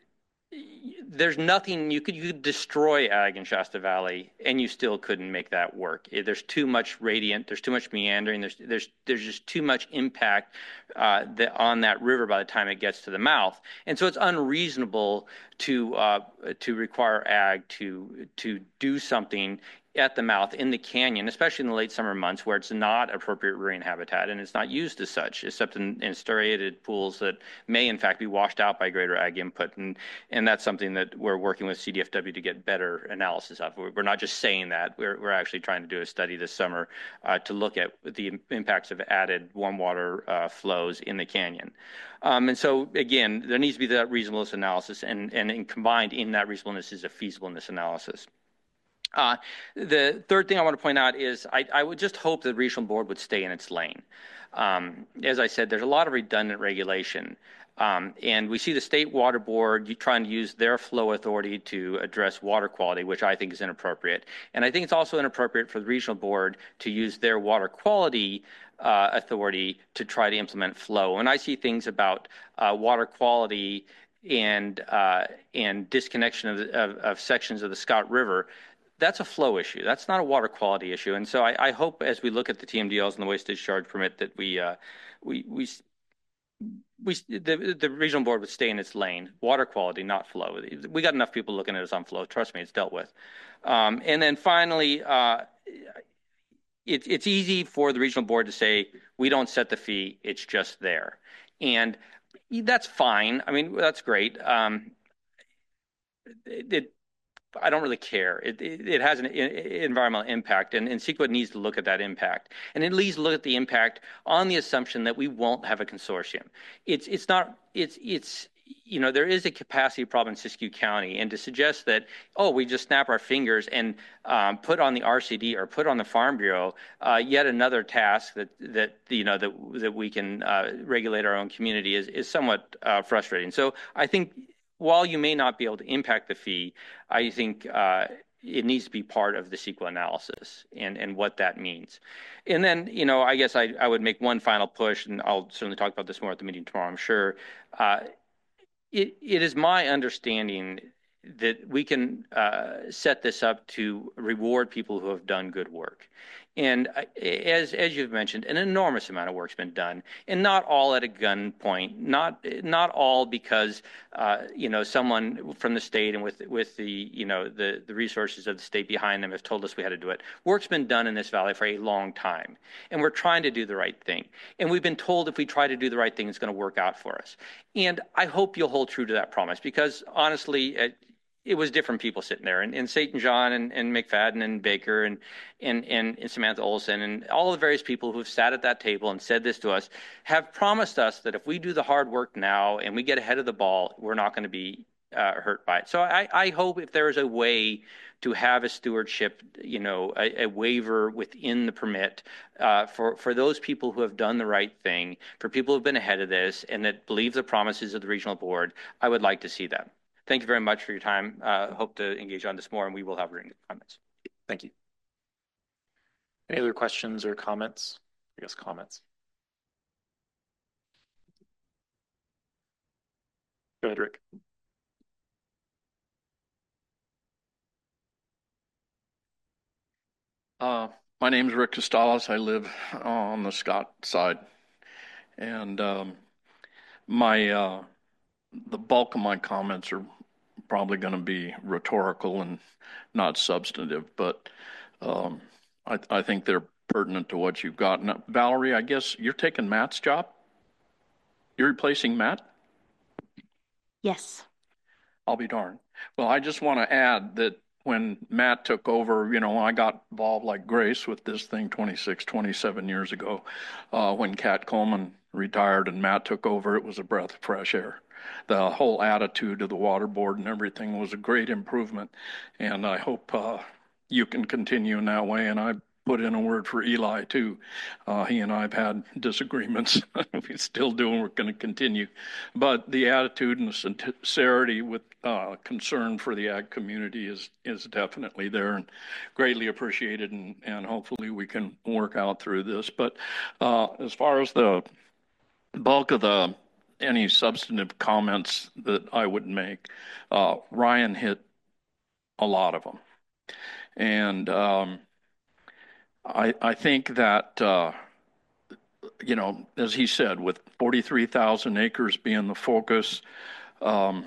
there's nothing you could you could destroy ag in Shasta Valley and you still couldn't make that work. There's too much radiant, there's too much meandering, there's there's there's just too much impact uh, that on that river by the time it gets to the mouth, and so it's unreasonable to uh, to require ag to to do something at the mouth in the canyon, especially in the late summer months where it's not appropriate rearing habitat and it's not used as such, except in, in striated pools that may in fact be washed out by greater ag input. And, and that's something that we're working with C D F W to get better analysis of. We're not just saying that, we're, we're actually trying to do a study this summer uh, to look at the impacts of added warm water uh, flows in the canyon. Um, and so again, there needs to be that reasonableness analysis, and, and, and combined in that reasonableness is a feasibleness analysis. Uh, the third thing I want to point out is I, I would just hope that the regional board would stay in its lane. Um, as I said, there's a lot of redundant regulation. Um, and we see the state water board trying to use their flow authority to address water quality, which I think is inappropriate. And I think it's also inappropriate for the regional board to use their water quality uh, authority to try to implement flow. When I see things about uh, water quality and uh, and disconnection of, of, of sections of the Scott River, that's a flow issue. That's not a water quality issue. And so I, I hope as we look at the T M D Ls and the waste discharge permit that we, uh, we, we, we, the, the regional board would stay in its lane. Water quality, not flow. We got enough people looking at us on flow. Trust me, it's dealt with. Um, and then finally, uh, it, it's easy for the regional board to say, we don't set the fee, it's just there. And that's fine. I mean, that's great. Um, it, it I don't really care. It, it, it has an environmental impact, and, and CEQA needs to look at that impact. And it needs to look at the impact on the assumption that we won't have a consortium. It's, it's not, it's, it's, you know, there is a capacity problem in Siskiyou County, and to suggest that, oh, we just snap our fingers and um, put on the R C D or put on the Farm Bureau uh, yet another task that, that you know, that, that we can uh, regulate our own community is, is somewhat uh, frustrating. So I think while you may not be able to impact the fee, I think uh, it needs to be part of the CEQA analysis and, and what that means. And then, you know, I guess I, I would make one final push, and I'll certainly talk about this more at the meeting tomorrow, I'm sure. Uh, it, it is my understanding that we can uh, set this up to reward people who have done good work. And as as you've mentioned, an enormous amount of work's been done, and not all at a gunpoint, not not all because uh, you know someone from the state and with with the you know the the resources of the state behind them have told us we had to do it. Work's been done in this valley for a long time, and we're trying to do the right thing. And we've been told if we try to do the right thing, it's going to work out for us. And I hope you'll hold true to that promise, because honestly, it, it was different people sitting there, and, and Saint John and, and McFadden and Baker and, and, and, and Samantha Olson and all the various people who have sat at that table and said this to us have promised us that if we do the hard work now and we get ahead of the ball, we're not going to be uh, hurt by it. So I, I hope if there is a way to have a stewardship, you know, a, a waiver within the permit uh, for, for those people who have done the right thing, for people who have been ahead of this and that believe the promises of the regional board, I would like to see that. Thank you very much for your time. Uh, hope to engage on this more, and we will have written comments. Thank you. Any other questions or comments? I guess comments. Go ahead, Rick. Uh, my name is Rick Costales. I live on the Scott side, and um, my uh, the bulk of my comments are probably going to be rhetorical and not substantive, but um, I, I think they're pertinent to what you've got. Now, Valerie, I guess you're taking Matt's job? You're replacing Matt? Yes. I'll be darned. Well, I just want to add that when Matt took over, you know, I got involved like Grace with this thing twenty-six, twenty-seven years ago. Uh, when Cat Coleman retired and Matt took over, it was a breath of fresh air. The whole attitude of the water board and everything was a great improvement. And I hope uh, you can continue in that way. And I put in a word for Eli too. Uh, he and I have had disagreements. We still do, and we're going to continue. But the attitude and the sincerity with uh, concern for the ag community is is definitely there and greatly appreciated. And, and hopefully we can work out through this. But uh, as far as the bulk of the any substantive comments that I would make, uh, Ryan hit a lot of them, and um, I, I think that, uh, you know, as he said, with forty-three thousand acres being the focus, um,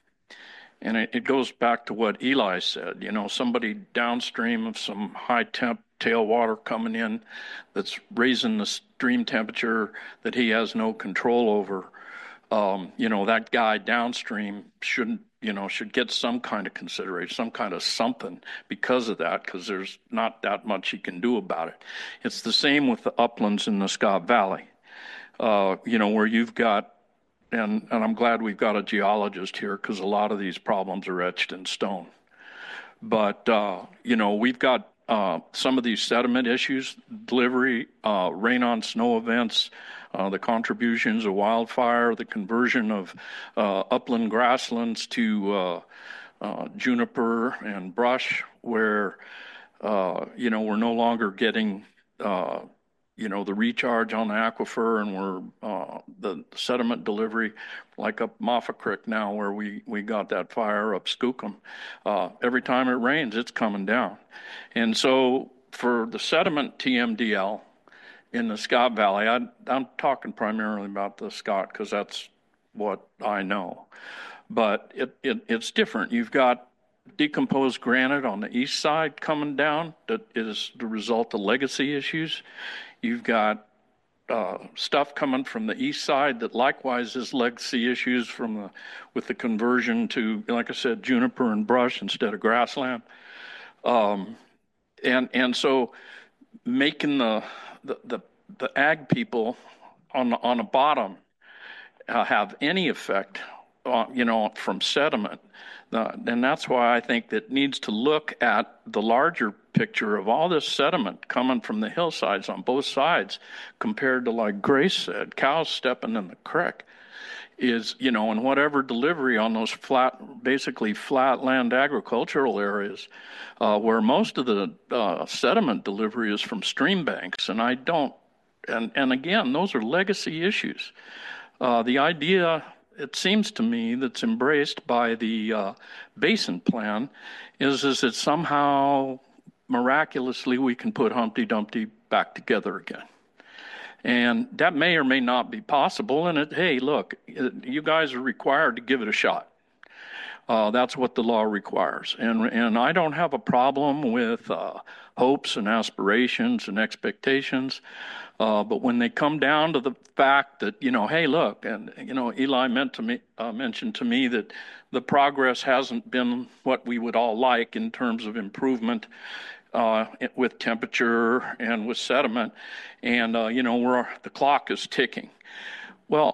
and it, it goes back to what Eli said, you know, somebody downstream of some high temp tailwater coming in that's raising the stream temperature that he has no control over. Um, you know, that guy downstream shouldn't, you know, should get some kind of consideration, some kind of something because of that, because there's not that much he can do about it. It's the same with the uplands in the Scott Valley, uh, you know, where you've got, and, and I'm glad we've got a geologist here because a lot of these problems are etched in stone. But, uh, you know, we've got uh, some of these sediment issues, delivery, uh, rain on snow events, Uh, the contributions of wildfire, the conversion of uh, upland grasslands to uh, uh, juniper and brush, where, uh, you know, we're no longer getting, uh, you know, the recharge on the aquifer, and we're uh, the sediment delivery, like up Moffat Creek now, where we, we got that fire up Skookum. Uh, every time it rains, it's coming down. And so for the sediment T M D L, in the Scott Valley, I, I'm talking primarily about the Scott because that's what I know. But it, it, it's different. You've got decomposed granite on the east side coming down that is the result of legacy issues. You've got uh, stuff coming from the east side that likewise is legacy issues from the with the conversion to, like I said, juniper and brush instead of grassland. Um, and and so making the The, the the ag people on the, on the bottom uh, have any effect, on, you know, from sediment, uh, and that's why I think that needs to look at the larger picture of all this sediment coming from the hillsides on both sides, compared to, like Grace said, cows stepping in the creek, is, you know, and whatever delivery on those flat, basically flat land agricultural areas, uh, where most of the uh, sediment delivery is from stream banks. And I don't, and, and again, those are legacy issues. Uh, the idea, it seems to me, that's embraced by the uh, basin plan is, is that somehow miraculously we can put Humpty Dumpty back together again. And that may or may not be possible. And it, hey, look, you guys are required to give it a shot. Uh, that's what the law requires. And and I don't have a problem with uh, hopes and aspirations and expectations. Uh, but when they come down to the fact that, you know, hey, look, and, you know, Eli meant to me, uh, mentioned to me that the progress hasn't been what we would all like in terms of improvement uh, with temperature and with sediment. And, uh, you know, we're, the clock is ticking. Well,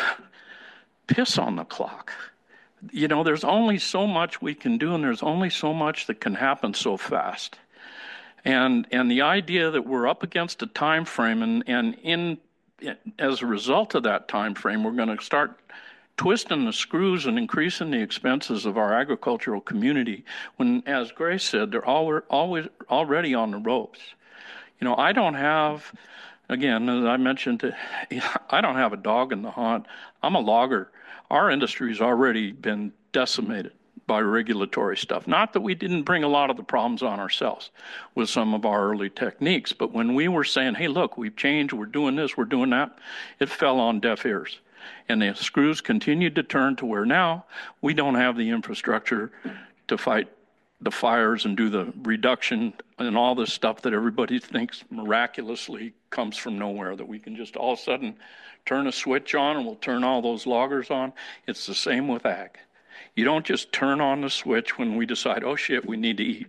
piss on the clock. You know, there's only so much we can do, and there's only so much that can happen so fast. And and the idea that we're up against a time frame, and, and in as a result of that time frame, we're going to start twisting the screws and increasing the expenses of our agricultural community, when, as Grace said, they're all, always already on the ropes. You know, I don't have, again, as I mentioned, I don't have a dog in the hunt. I'm a logger. Our industry's already been decimated by regulatory stuff. Not that we didn't bring a lot of the problems on ourselves with some of our early techniques, but when we were saying, hey, look, we've changed, we're doing this, we're doing that, it fell on deaf ears. And the screws continued to turn to where now we don't have the infrastructure to fight the fires and do the reduction and all this stuff that everybody thinks miraculously comes from nowhere, that we can just all of a sudden turn a switch on and we'll turn all those loggers on. It's the same with ag. You don't just turn on the switch when we decide, oh shit, we need to eat.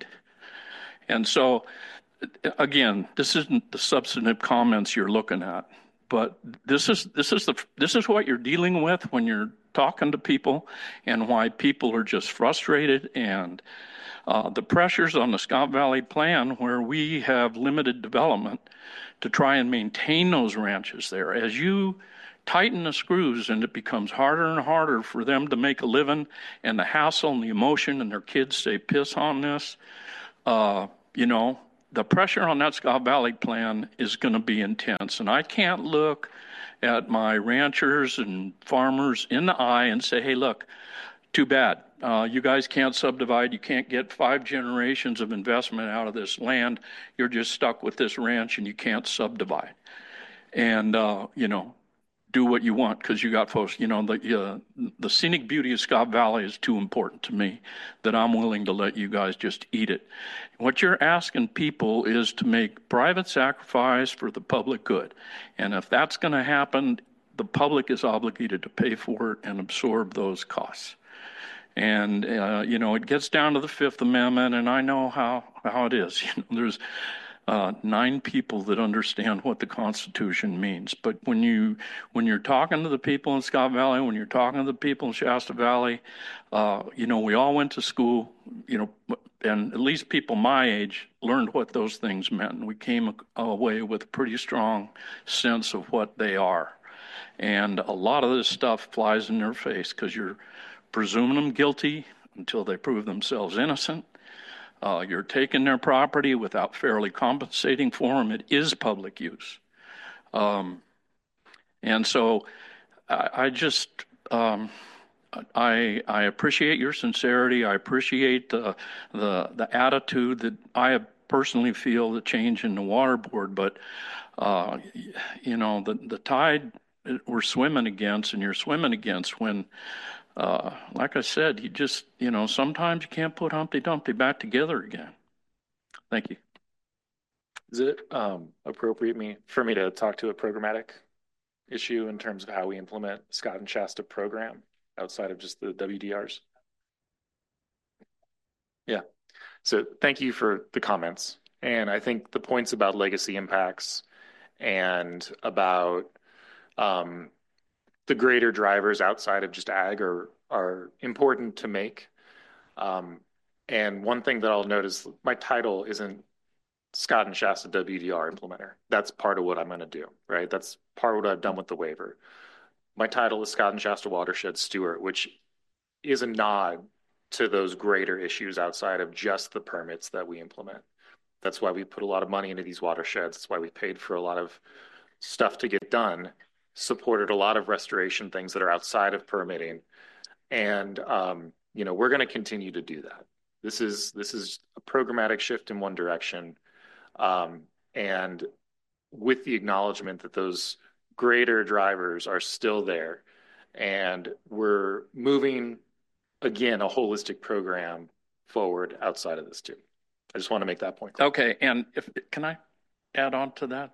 And so, again, this isn't the substantive comments you're looking at, but this is this is the this is what you're dealing with when you're talking to people, and why people are just frustrated. And uh, the pressures on the Scott Valley plan, where we have limited development to try and maintain those ranches there. As you tighten the screws and it becomes harder and harder for them to make a living, and the hassle and the emotion, and their kids say piss on this, uh, you know, the pressure on that Scott Valley plan is going to be intense. And I can't look at my ranchers and farmers in the eye and say, hey, look, too bad. Uh, you guys can't subdivide. You can't get five generations of investment out of this land. You're just stuck with this ranch and you can't subdivide. And, uh, you know, do what you want because you got folks, you know, the, uh, the scenic beauty of Scott Valley is too important to me that I'm willing to let you guys just eat it. What you're asking people is to make private sacrifice for the public good. And if that's going to happen, the public is obligated to pay for it and absorb those costs. And, uh, you know, it gets down to the Fifth Amendment, and I know how, how it is. You know, there's uh, nine people that understand what the Constitution means. But when, you, when you're talking to the people in Scott Valley, when you're talking to the people in Shasta Valley, uh, you know, we all went to school, you know, and at least people my age learned what those things meant. And we came away with a pretty strong sense of what they are. And a lot of this stuff flies in their face because you're presuming them guilty until they prove themselves innocent. Uh, you're taking their property without fairly compensating for them. It is public use. Um, and so I, I just, um, I, I appreciate your sincerity. I appreciate the, the, the attitude that I personally feel the change in the water board, but uh, you know, the, the tide we're swimming against, and you're swimming against when, Uh, like I said, you just, you know, sometimes you can't put Humpty Dumpty back together again. Thank you. Is it um, appropriate me for me to talk to a programmatic issue in terms of how we implement Scott and Shasta program outside of just the W D Rs? Yeah. So thank you for the comments. And I think the points about legacy impacts and about um, the greater drivers outside of just ag are, are important to make. Um, and one thing that I'll note is my title isn't Scott and Shasta W D R implementer. That's part of what I'm going to do, right? That's part of what I've done with the waiver. My title is Scott and Shasta Watershed Steward, which is a nod to those greater issues outside of just the permits that we implement. That's why we put a lot of money into these watersheds. That's why we paid for a lot of stuff to get done, supported a lot of restoration things that are outside of permitting. And, um, you know, we're going to continue to do that. This is, this is a programmatic shift in one direction. Um, and with the acknowledgement that those greater drivers are still there, and we're moving, again, a holistic program forward outside of this too. I just want to make that point clear. Okay, and if can I add on to that?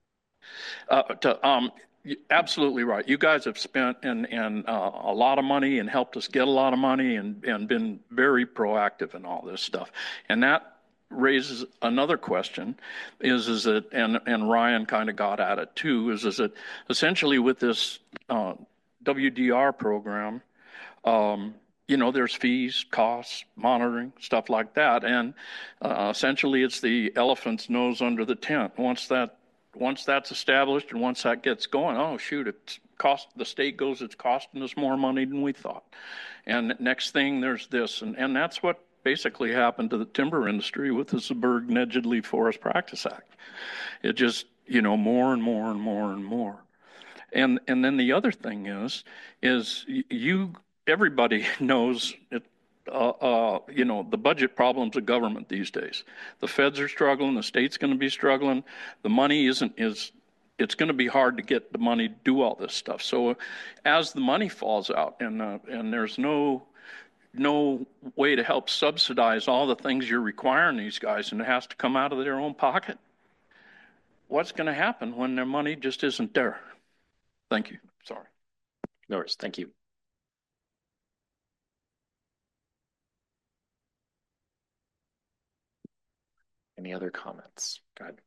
Uh, to, um, absolutely right. You guys have spent and and uh, a lot of money and helped us get a lot of money and and been very proactive in all this stuff. And that raises another question: is is it and and Ryan kind of got at it too? Is is it essentially with this uh, W D R program? Um, You know, there's fees, costs, monitoring, stuff like that. And uh, essentially it's the elephant's nose under the tent. Once that, once that's established and once that gets going, oh, shoot, it's cost, the state goes, it's costing us more money than we thought. And next thing there's this. And, and that's what basically happened to the timber industry with the Subburgh-Nedgedly Forest Practice Act. It just, you know, more and more and more and more. And, and then the other thing is, is you, everybody knows it, uh, uh, you know, the budget problems of government these days. The feds are struggling. The state's going to be struggling. The money isn't, is, it's going to be hard to get the money to do all this stuff. So as the money falls out and, uh, and there's no no way to help subsidize all the things you're requiring these guys, and it has to come out of their own pocket, what's going to happen when their money just isn't there? Thank you. Sorry. No worries. Thank you. Any other comments? Go ahead.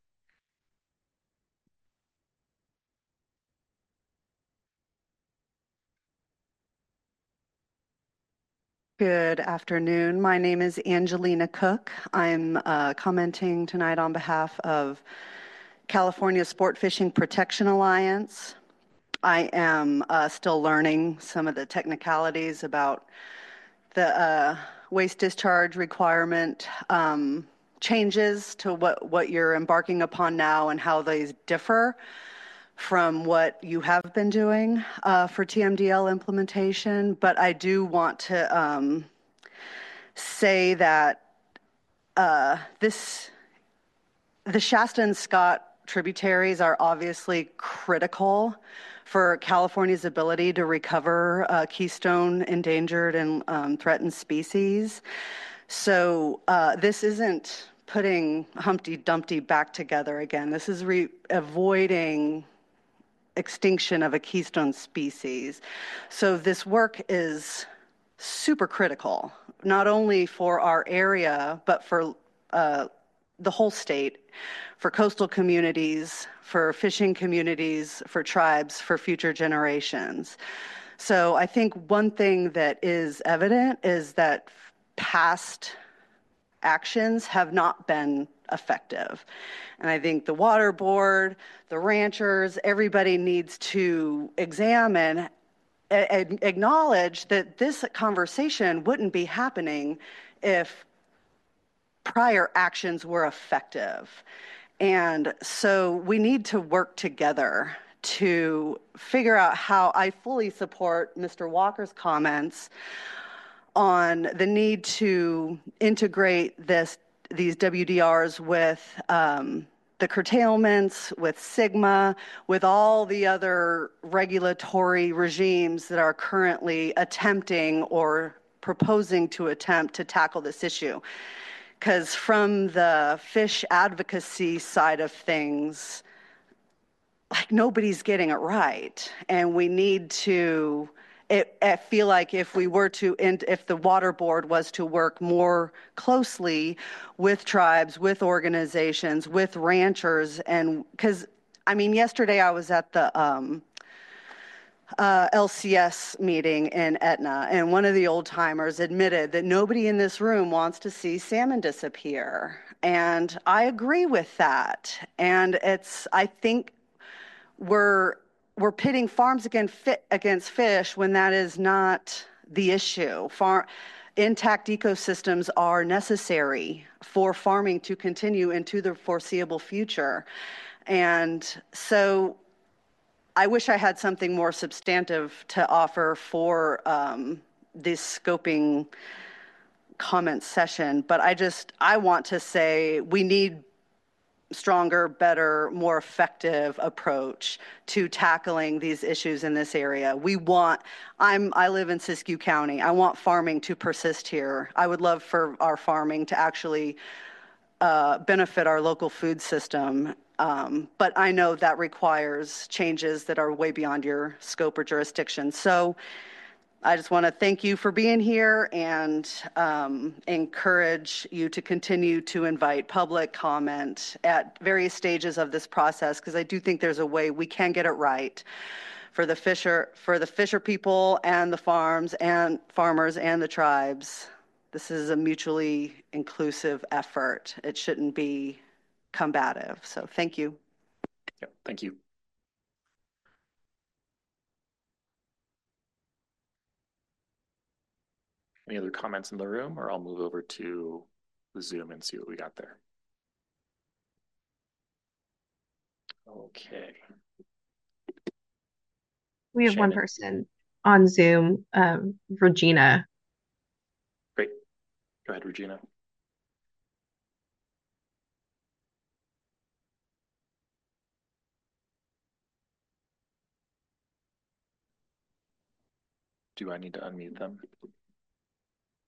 Good afternoon. My name is Angelina Cook. I'm uh, commenting tonight on behalf of California Sport Fishing Protection Alliance. I am uh, still learning some of the technicalities about the uh, waste discharge requirement um, changes to what, what you're embarking upon now and how these differ from what you have been doing uh, for T M D L implementation. But I do want to um, say that uh, this, the Shasta and Scott tributaries are obviously critical for California's ability to recover uh, keystone endangered and um, threatened species. So uh, this isn't putting Humpty Dumpty back together again. This is re- avoiding extinction of a keystone species. So this work is super critical, not only for our area, but for uh, the whole state, for coastal communities, for fishing communities, for tribes, for future generations. So I think one thing that is evident is that past actions have not been effective. And I think the water board, the ranchers, everybody needs to examine and acknowledge that this conversation wouldn't be happening if prior actions were effective. And so we need to work together to figure out how. I fully support Mister Walker's comments on the need to integrate this, these W D Rs with um, the curtailments, with SGMA, with all the other regulatory regimes that are currently attempting or proposing to attempt to tackle this issue. Because from the fish advocacy side of things, like nobody's getting it right. And we need to, it, I feel like if we were to, and if the water board was to work more closely with tribes, with organizations, with ranchers, and because, I mean, yesterday I was at the um, uh, L C S meeting in Etna, and one of the old timers admitted that nobody in this room wants to see salmon disappear. And I agree with that. And it's, I think we're, we're pitting farms against, against fish when that is not the issue. Farm, intact ecosystems are necessary for farming to continue into the foreseeable future. And so I wish I had something more substantive to offer for um, this scoping comment session, but I just, I want to say we need stronger, better, more effective approach to tackling these issues in this area. We want, I'm, I live in Siskiyou County. I want farming to persist here. I would love for our farming to actually uh, benefit our local food system. Um, but I know that requires changes that are way beyond your scope or jurisdiction. So I just want to thank you for being here and um, encourage you to continue to invite public comment at various stages of this process, because I do think there's a way we can get it right for the fisher, for the fisher people and the farms and farmers and the tribes. This is a mutually inclusive effort. It shouldn't be combative. So thank you. Yep, thank you. Any other comments in the room, or I'll move over to the Zoom and see what we got there. Okay. We have Shannon. one person on Zoom, um, Regina. Great. Go ahead, Regina. Do I need to unmute them?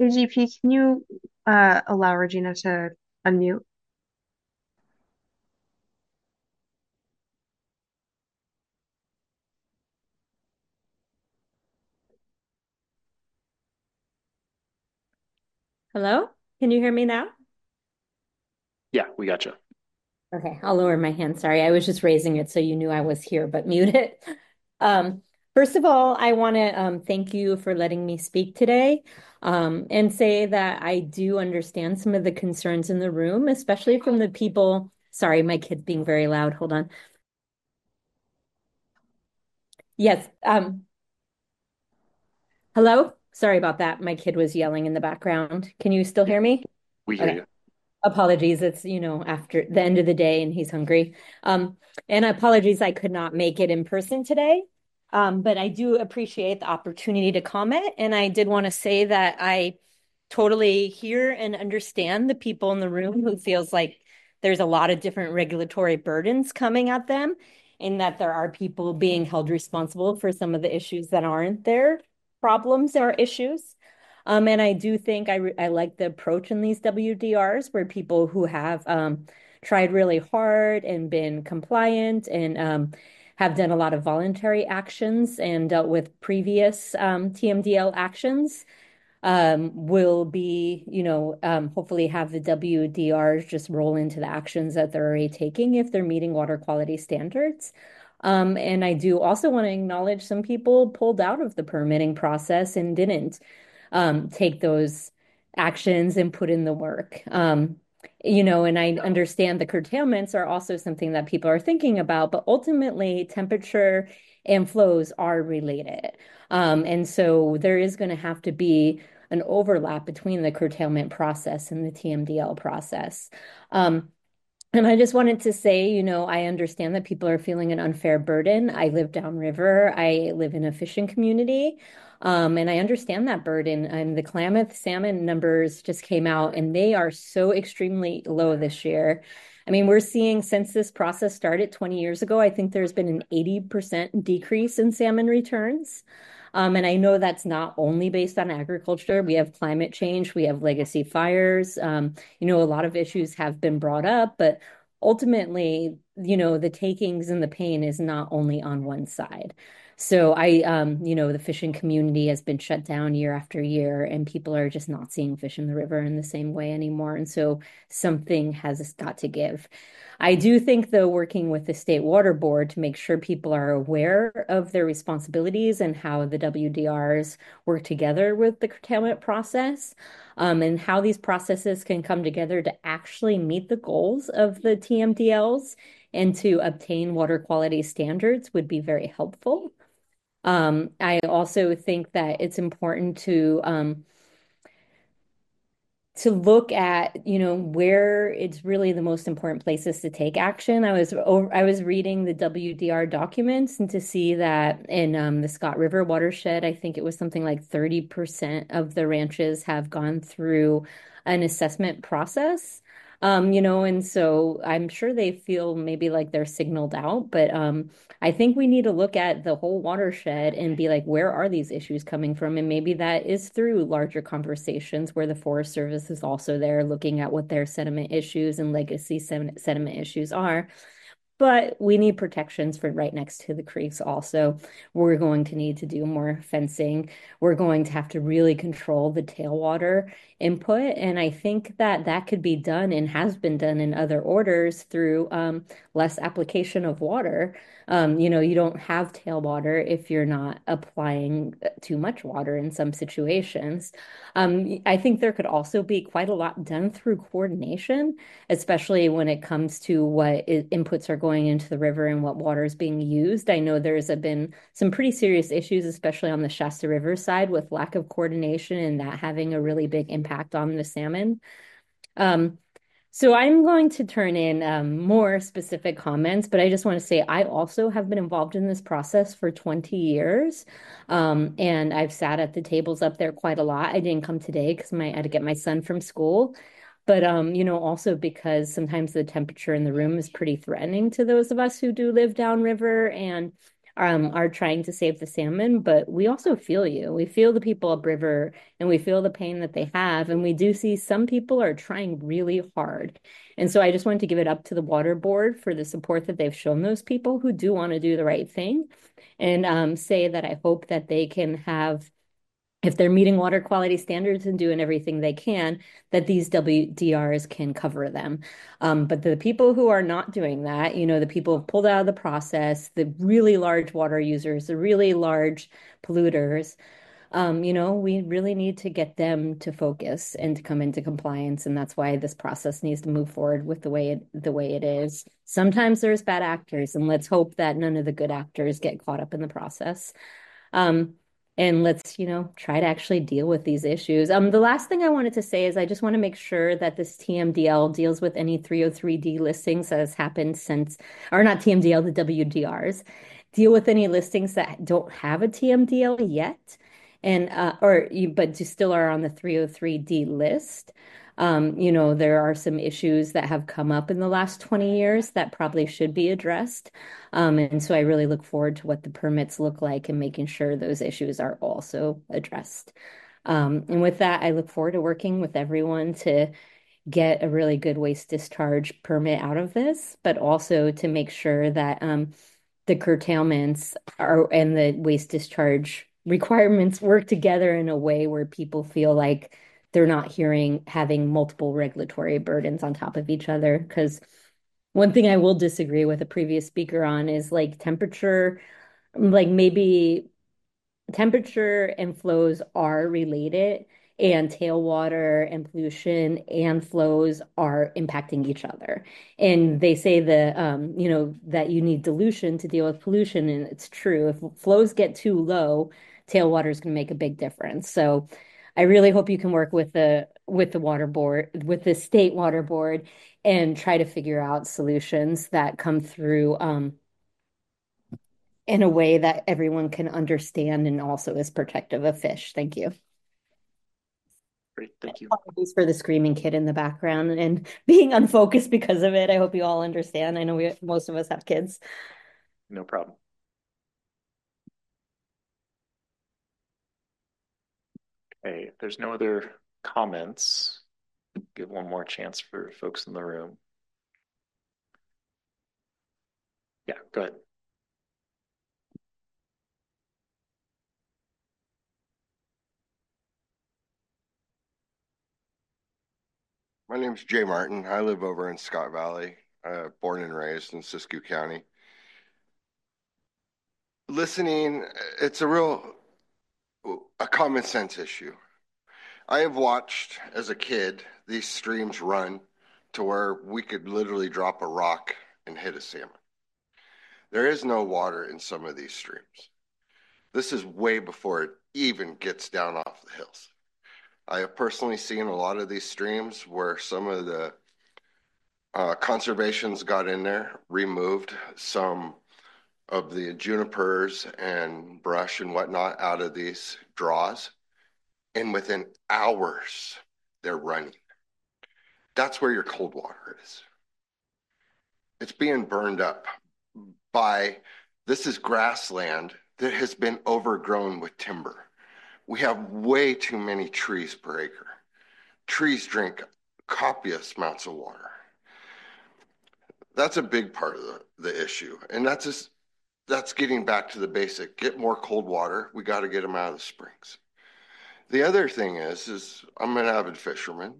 A G P, can you uh, allow Regina to unmute? Hello? Can you hear me now? Yeah, we got you. Okay, I'll lower my hand. Sorry, I was just raising it so you knew I was here, but mute it. Um, first of all, I want to um, thank you for letting me speak today, um, and say that I do understand some of the concerns in the room, especially from the people. Sorry, my kid's being very loud. Hold on. Yes. Um, hello? Sorry about that. My kid was yelling in the background. Can you still hear me? We hear Okay. you. Apologies. It's, you know, after the end of the day and he's hungry. Um, and apologies, I could not make it in person today. Um, but I do appreciate the opportunity to comment. And I did want to say that I totally hear and understand the people in the room who feels like there's a lot of different regulatory burdens coming at them, and that there are people being held responsible for some of the issues that aren't their problems or issues. Um, and I do think I, re- I like the approach in these W D Rs where people who have um, tried really hard and been compliant and um, have done a lot of voluntary actions and dealt with previous um, T M D L actions um, will be, you know, um, hopefully have the W D Rs just roll into the actions that they're already taking if they're meeting water quality standards. Um, and I do also want to acknowledge some people pulled out of the permitting process and didn't um, take those actions and put in the work. Um, you know, and I understand the curtailments are also something that people are thinking about, but ultimately temperature and flows are related. Um, and so there is going to have to be an overlap between the curtailment process and the T M D L process. Um, and I just wanted to say, you know, I understand that people are feeling an unfair burden. I live downriver. I live in a fishing community. Um, and I understand that burden. And the Klamath salmon numbers just came out and they are so extremely low this year. I mean, we're seeing since this process started twenty years ago, I think there's been an eighty percent decrease in salmon returns. Um, and I know that's not only based on agriculture. We have climate change, we have legacy fires. Um, you know, a lot of issues have been brought up, but ultimately, you know, the takings and the pain is not only on one side. So I, um, you know, the fishing community has been shut down year after year, and people are just not seeing fish in the river in the same way anymore. And so something has got to give. I do think, though, working with the State Water Board to make sure people are aware of their responsibilities and how the W D Rs work together with the curtailment process, um, and how these processes can come together to actually meet the goals of the T M D Ls and to obtain water quality standards would be very helpful. Um, I also think that it's important to um, to look at, you know, where it's really the most important places to take action. I was over, I was reading the W D R documents and to see that in um, the Scott River watershed, I think it was something like thirty percent of the ranches have gone through an assessment process. Um, you know, and so I'm sure they feel maybe like they're signaled out, but um, I think we need to look at the whole watershed and be like, where are these issues coming from? And maybe that is through larger conversations where the Forest Service is also there looking at what their sediment issues and legacy sediment issues are. But we need protections for right next to the creeks also. We're going to need to do more fencing. We're going to have to really control the tailwater input. And I think that that could be done and has been done in other orders through um, less application of water. Um, you know, you don't have tailwater if you're not applying too much water in some situations. Um, I think there could also be quite a lot done through coordination, especially when it comes to what i- inputs are going into the river and what water is being used. I know there's a, been some pretty serious issues, especially on the Shasta River side, with lack of coordination and that having a really big impact on the salmon. Um, so I'm going to turn in um, more specific comments, but I just want to say I also have been involved in this process for twenty years. Um, and I've sat at the tables up there quite a lot. I didn't come today because my I had to get my son from school. But um, you know, also because sometimes the temperature in the room is pretty threatening to those of us who do live downriver and um, are trying to save the salmon, but we also feel you. We feel the people upriver and we feel the pain that they have. And we do see some people are trying really hard. And so I just wanted to give it up to the water board for the support that they've shown those people who do want to do the right thing, and um, say that I hope that they can have, if they're meeting water quality standards and doing everything they can, that these W D Rs can cover them. Um, but the people who are not doing that, you know, the people who've pulled out of the process, the really large water users, the really large polluters, um, you know, we really need to get them to focus and to come into compliance. And that's why this process needs to move forward with the way it, the way it is. Sometimes there's bad actors, and let's hope that none of the good actors get caught up in the process. Um, and let's, you know, try to actually deal with these issues. Um, the last thing I wanted to say is I just want to make sure that this T M D L deals with any three oh three D listings that has happened since, or not T M D L, the W D Rs, deal with any listings that don't have a T M D L yet, and uh, or you, but you still are on the three oh three D list. Um, you know, there are some issues that have come up in the last twenty years that probably should be addressed. Um, and so I really look forward to what the permits look like and making sure those issues are also addressed. Um, and with that, I look forward to working with everyone to get a really good waste discharge permit out of this, but also to make sure that um, the curtailments are and the waste discharge requirements work together in a way where people feel like they're not hearing having multiple regulatory burdens on top of each other. Because one thing I will disagree with a previous speaker on is like temperature, like maybe temperature and flows are related, and tailwater and pollution and flows are impacting each other. And they say that, um, you know, that you need dilution to deal with pollution. And it's true. If flows get too low, tailwater is going to make a big difference. So I really hope you can work with the with the water board, with the state water board, and try to figure out solutions that come through um, in a way that everyone can understand and also is protective of fish. Thank you. Great, thank you. Apologies for the screaming kid in the background and being unfocused because of it. I hope you all understand. I know we most of us have kids. No problem. Okay, if there's no other comments, give one more chance for folks in the room. Yeah, go ahead. My name's Jay Martin. I live over in Scott Valley, uh, born and raised in Siskiyou County. Listening, it's a real, a common sense issue. I have watched as a kid these streams run to where we could literally drop a rock and hit a salmon. There is no water in some of these streams. This is way before it even gets down off the hills. I have personally seen a lot of these streams where some of the uh, conservations got in there, removed some of the junipers and brush and whatnot out of these draws, and within hours, they're running. That's where your cold water is. It's being burned up by, this is grassland that has been overgrown with timber. We have way too many trees per acre. Trees drink copious amounts of water. That's a big part of the, the issue. And that's just, that's getting back to the basic. Get more cold water. We got to get them out of the springs. The other thing is, is I'm an avid fisherman.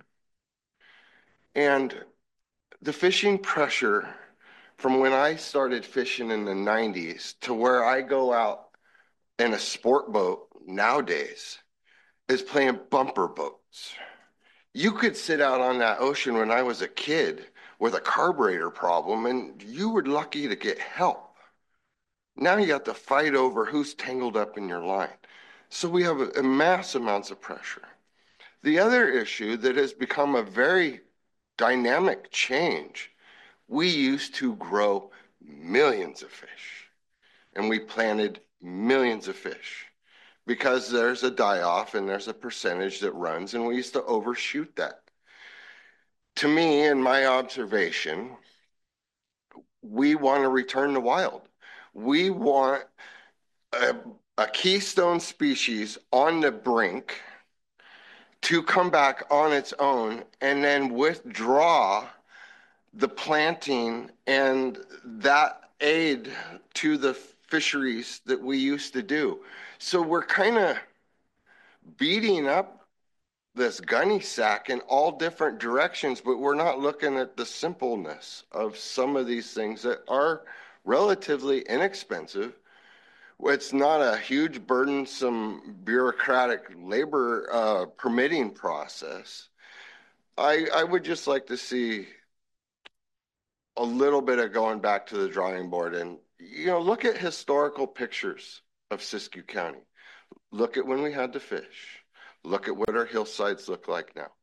And the fishing pressure from when I started fishing in the nineties to where I go out in a sport boat nowadays is playing bumper boats. You could sit out on that ocean when I was a kid with a carburetor problem and you were lucky to get help. Now you got to fight over who's tangled up in your line. So we have a, a mass amounts of pressure. The other issue that has become a very dynamic change, we used to grow millions of fish and we planted millions of fish because there's a die-off and there's a percentage that runs, and we used to overshoot that. To me, in my observation, we want to return to wild. We want a, a keystone species on the brink to come back on its own and then withdraw the planting and that aid to the fisheries that we used to do. So we're kind of beating up this gunny sack in all different directions, but we're not looking at the simpleness of some of these things that are relatively inexpensive. It's not a huge, burdensome, bureaucratic labor uh, permitting process. I, I would just like to see a little bit of going back to the drawing board and, you know, look at historical pictures of Siskiyou County. Look at when we had to fish. Look at what our hillsides look like now.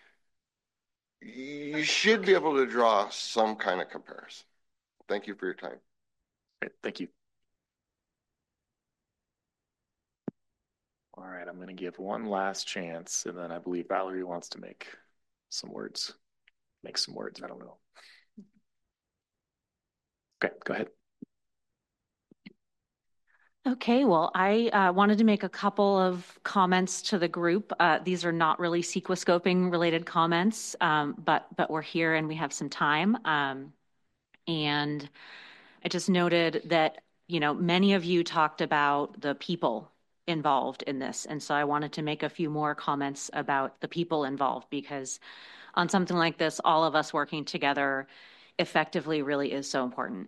You should be able to draw some kind of comparison. Thank you for your time. Great, thank you. All right, I'm going to give one last chance, and then I believe Valerie wants to make some words. Make some words, I don't know. Okay, go ahead. Okay, well, I uh, wanted to make a couple of comments to the group. Uh, these are not really sequoscoping related comments, um, but but we're here and we have some time. Um, and I just noted that, you know, many of you talked about the people involved in this. And so I wanted to make a few more comments about the people involved, because on something like this, all of us working together effectively really is so important.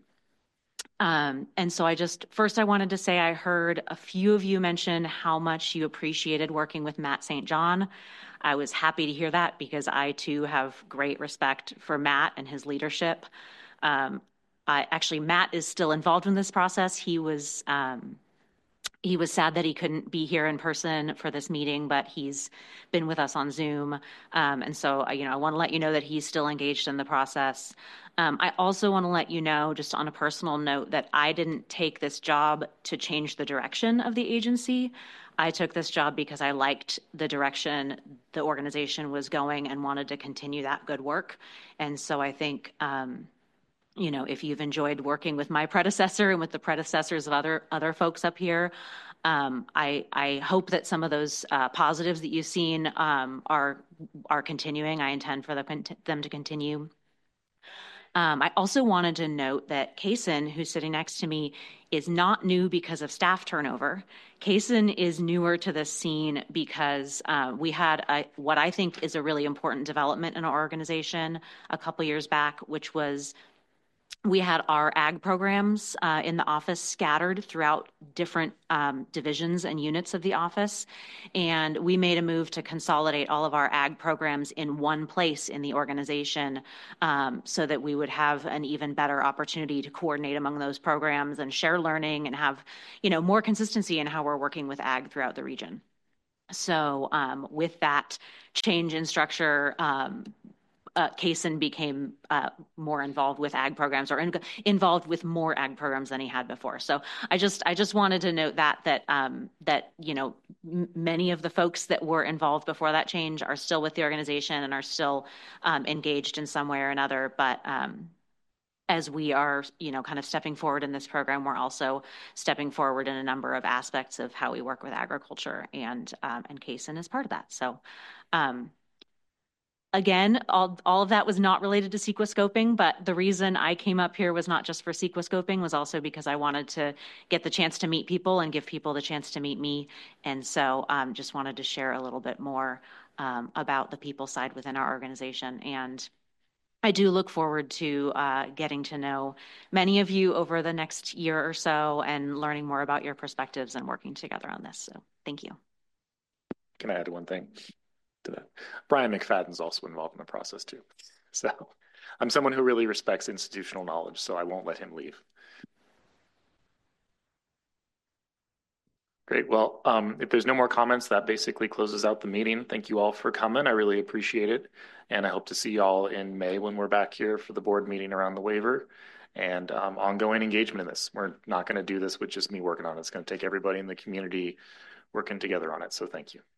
Um, and so I just, first I wanted to say I heard a few of you mention how much you appreciated working with Matt Saint John. I was happy to hear that because I too have great respect for Matt and his leadership. Um, I, actually, Matt is still involved in this process. He was um, he was sad that he couldn't be here in person for this meeting, but he's been with us on Zoom. Um, and so, you know, I want to let you know that he's still engaged in the process. Um, I also want to let you know, just on a personal note, that I didn't take this job to change the direction of the agency. I took this job because I liked the direction the organization was going and wanted to continue that good work. And so I think, um, you know, if you've enjoyed working with my predecessor and with the predecessors of other other folks up here, um, I I hope that some of those uh, positives that you've seen um, are are continuing. I intend for them them to continue. Um, I also wanted to note that Kaysen, who's sitting next to me, is not new because of staff turnover. Kaysen is newer to this scene because uh, we had a, what I think is a really important development in our organization a couple years back, which was we had our ag programs uh, in the office scattered throughout different um, divisions and units of the office. And we made a move to consolidate all of our ag programs in one place in the organization um, so that we would have an even better opportunity to coordinate among those programs and share learning and have, you know, more consistency in how we're working with ag throughout the region. So um, with that change in structure, um, Uh, Kaysen became uh, more involved with ag programs, or in, involved with more ag programs than he had before. So I just I just wanted to note that that um, that you know m- many of the folks that were involved before that change are still with the organization and are still um, engaged in some way or another. But um, as we are you know kind of stepping forward in this program, we're also stepping forward in a number of aspects of how we work with agriculture, and um, and Kaysen is part of that. So. Um, Again, all, all of that was not related to sequoscoping, but the reason I came up here was not just for sequoscoping, was also because I wanted to get the chance to meet people and give people the chance to meet me. And so um, just wanted to share a little bit more um, about the people side within our organization. And I do look forward to uh, getting to know many of you over the next year or so and learning more about your perspectives and working together on this. So thank you. Can I add one thing to that? Brian McFadden's also involved in the process too. So I'm someone who really respects institutional knowledge, so I won't let him leave. Great. Well, um, if there's no more comments, that basically closes out the meeting. Thank you all for coming. I really appreciate it. And I hope to see you all in May when we're back here for the board meeting around the waiver and um, ongoing engagement in this. We're not going to do this with just me working on it. It's going to take everybody in the community working together on it. So thank you.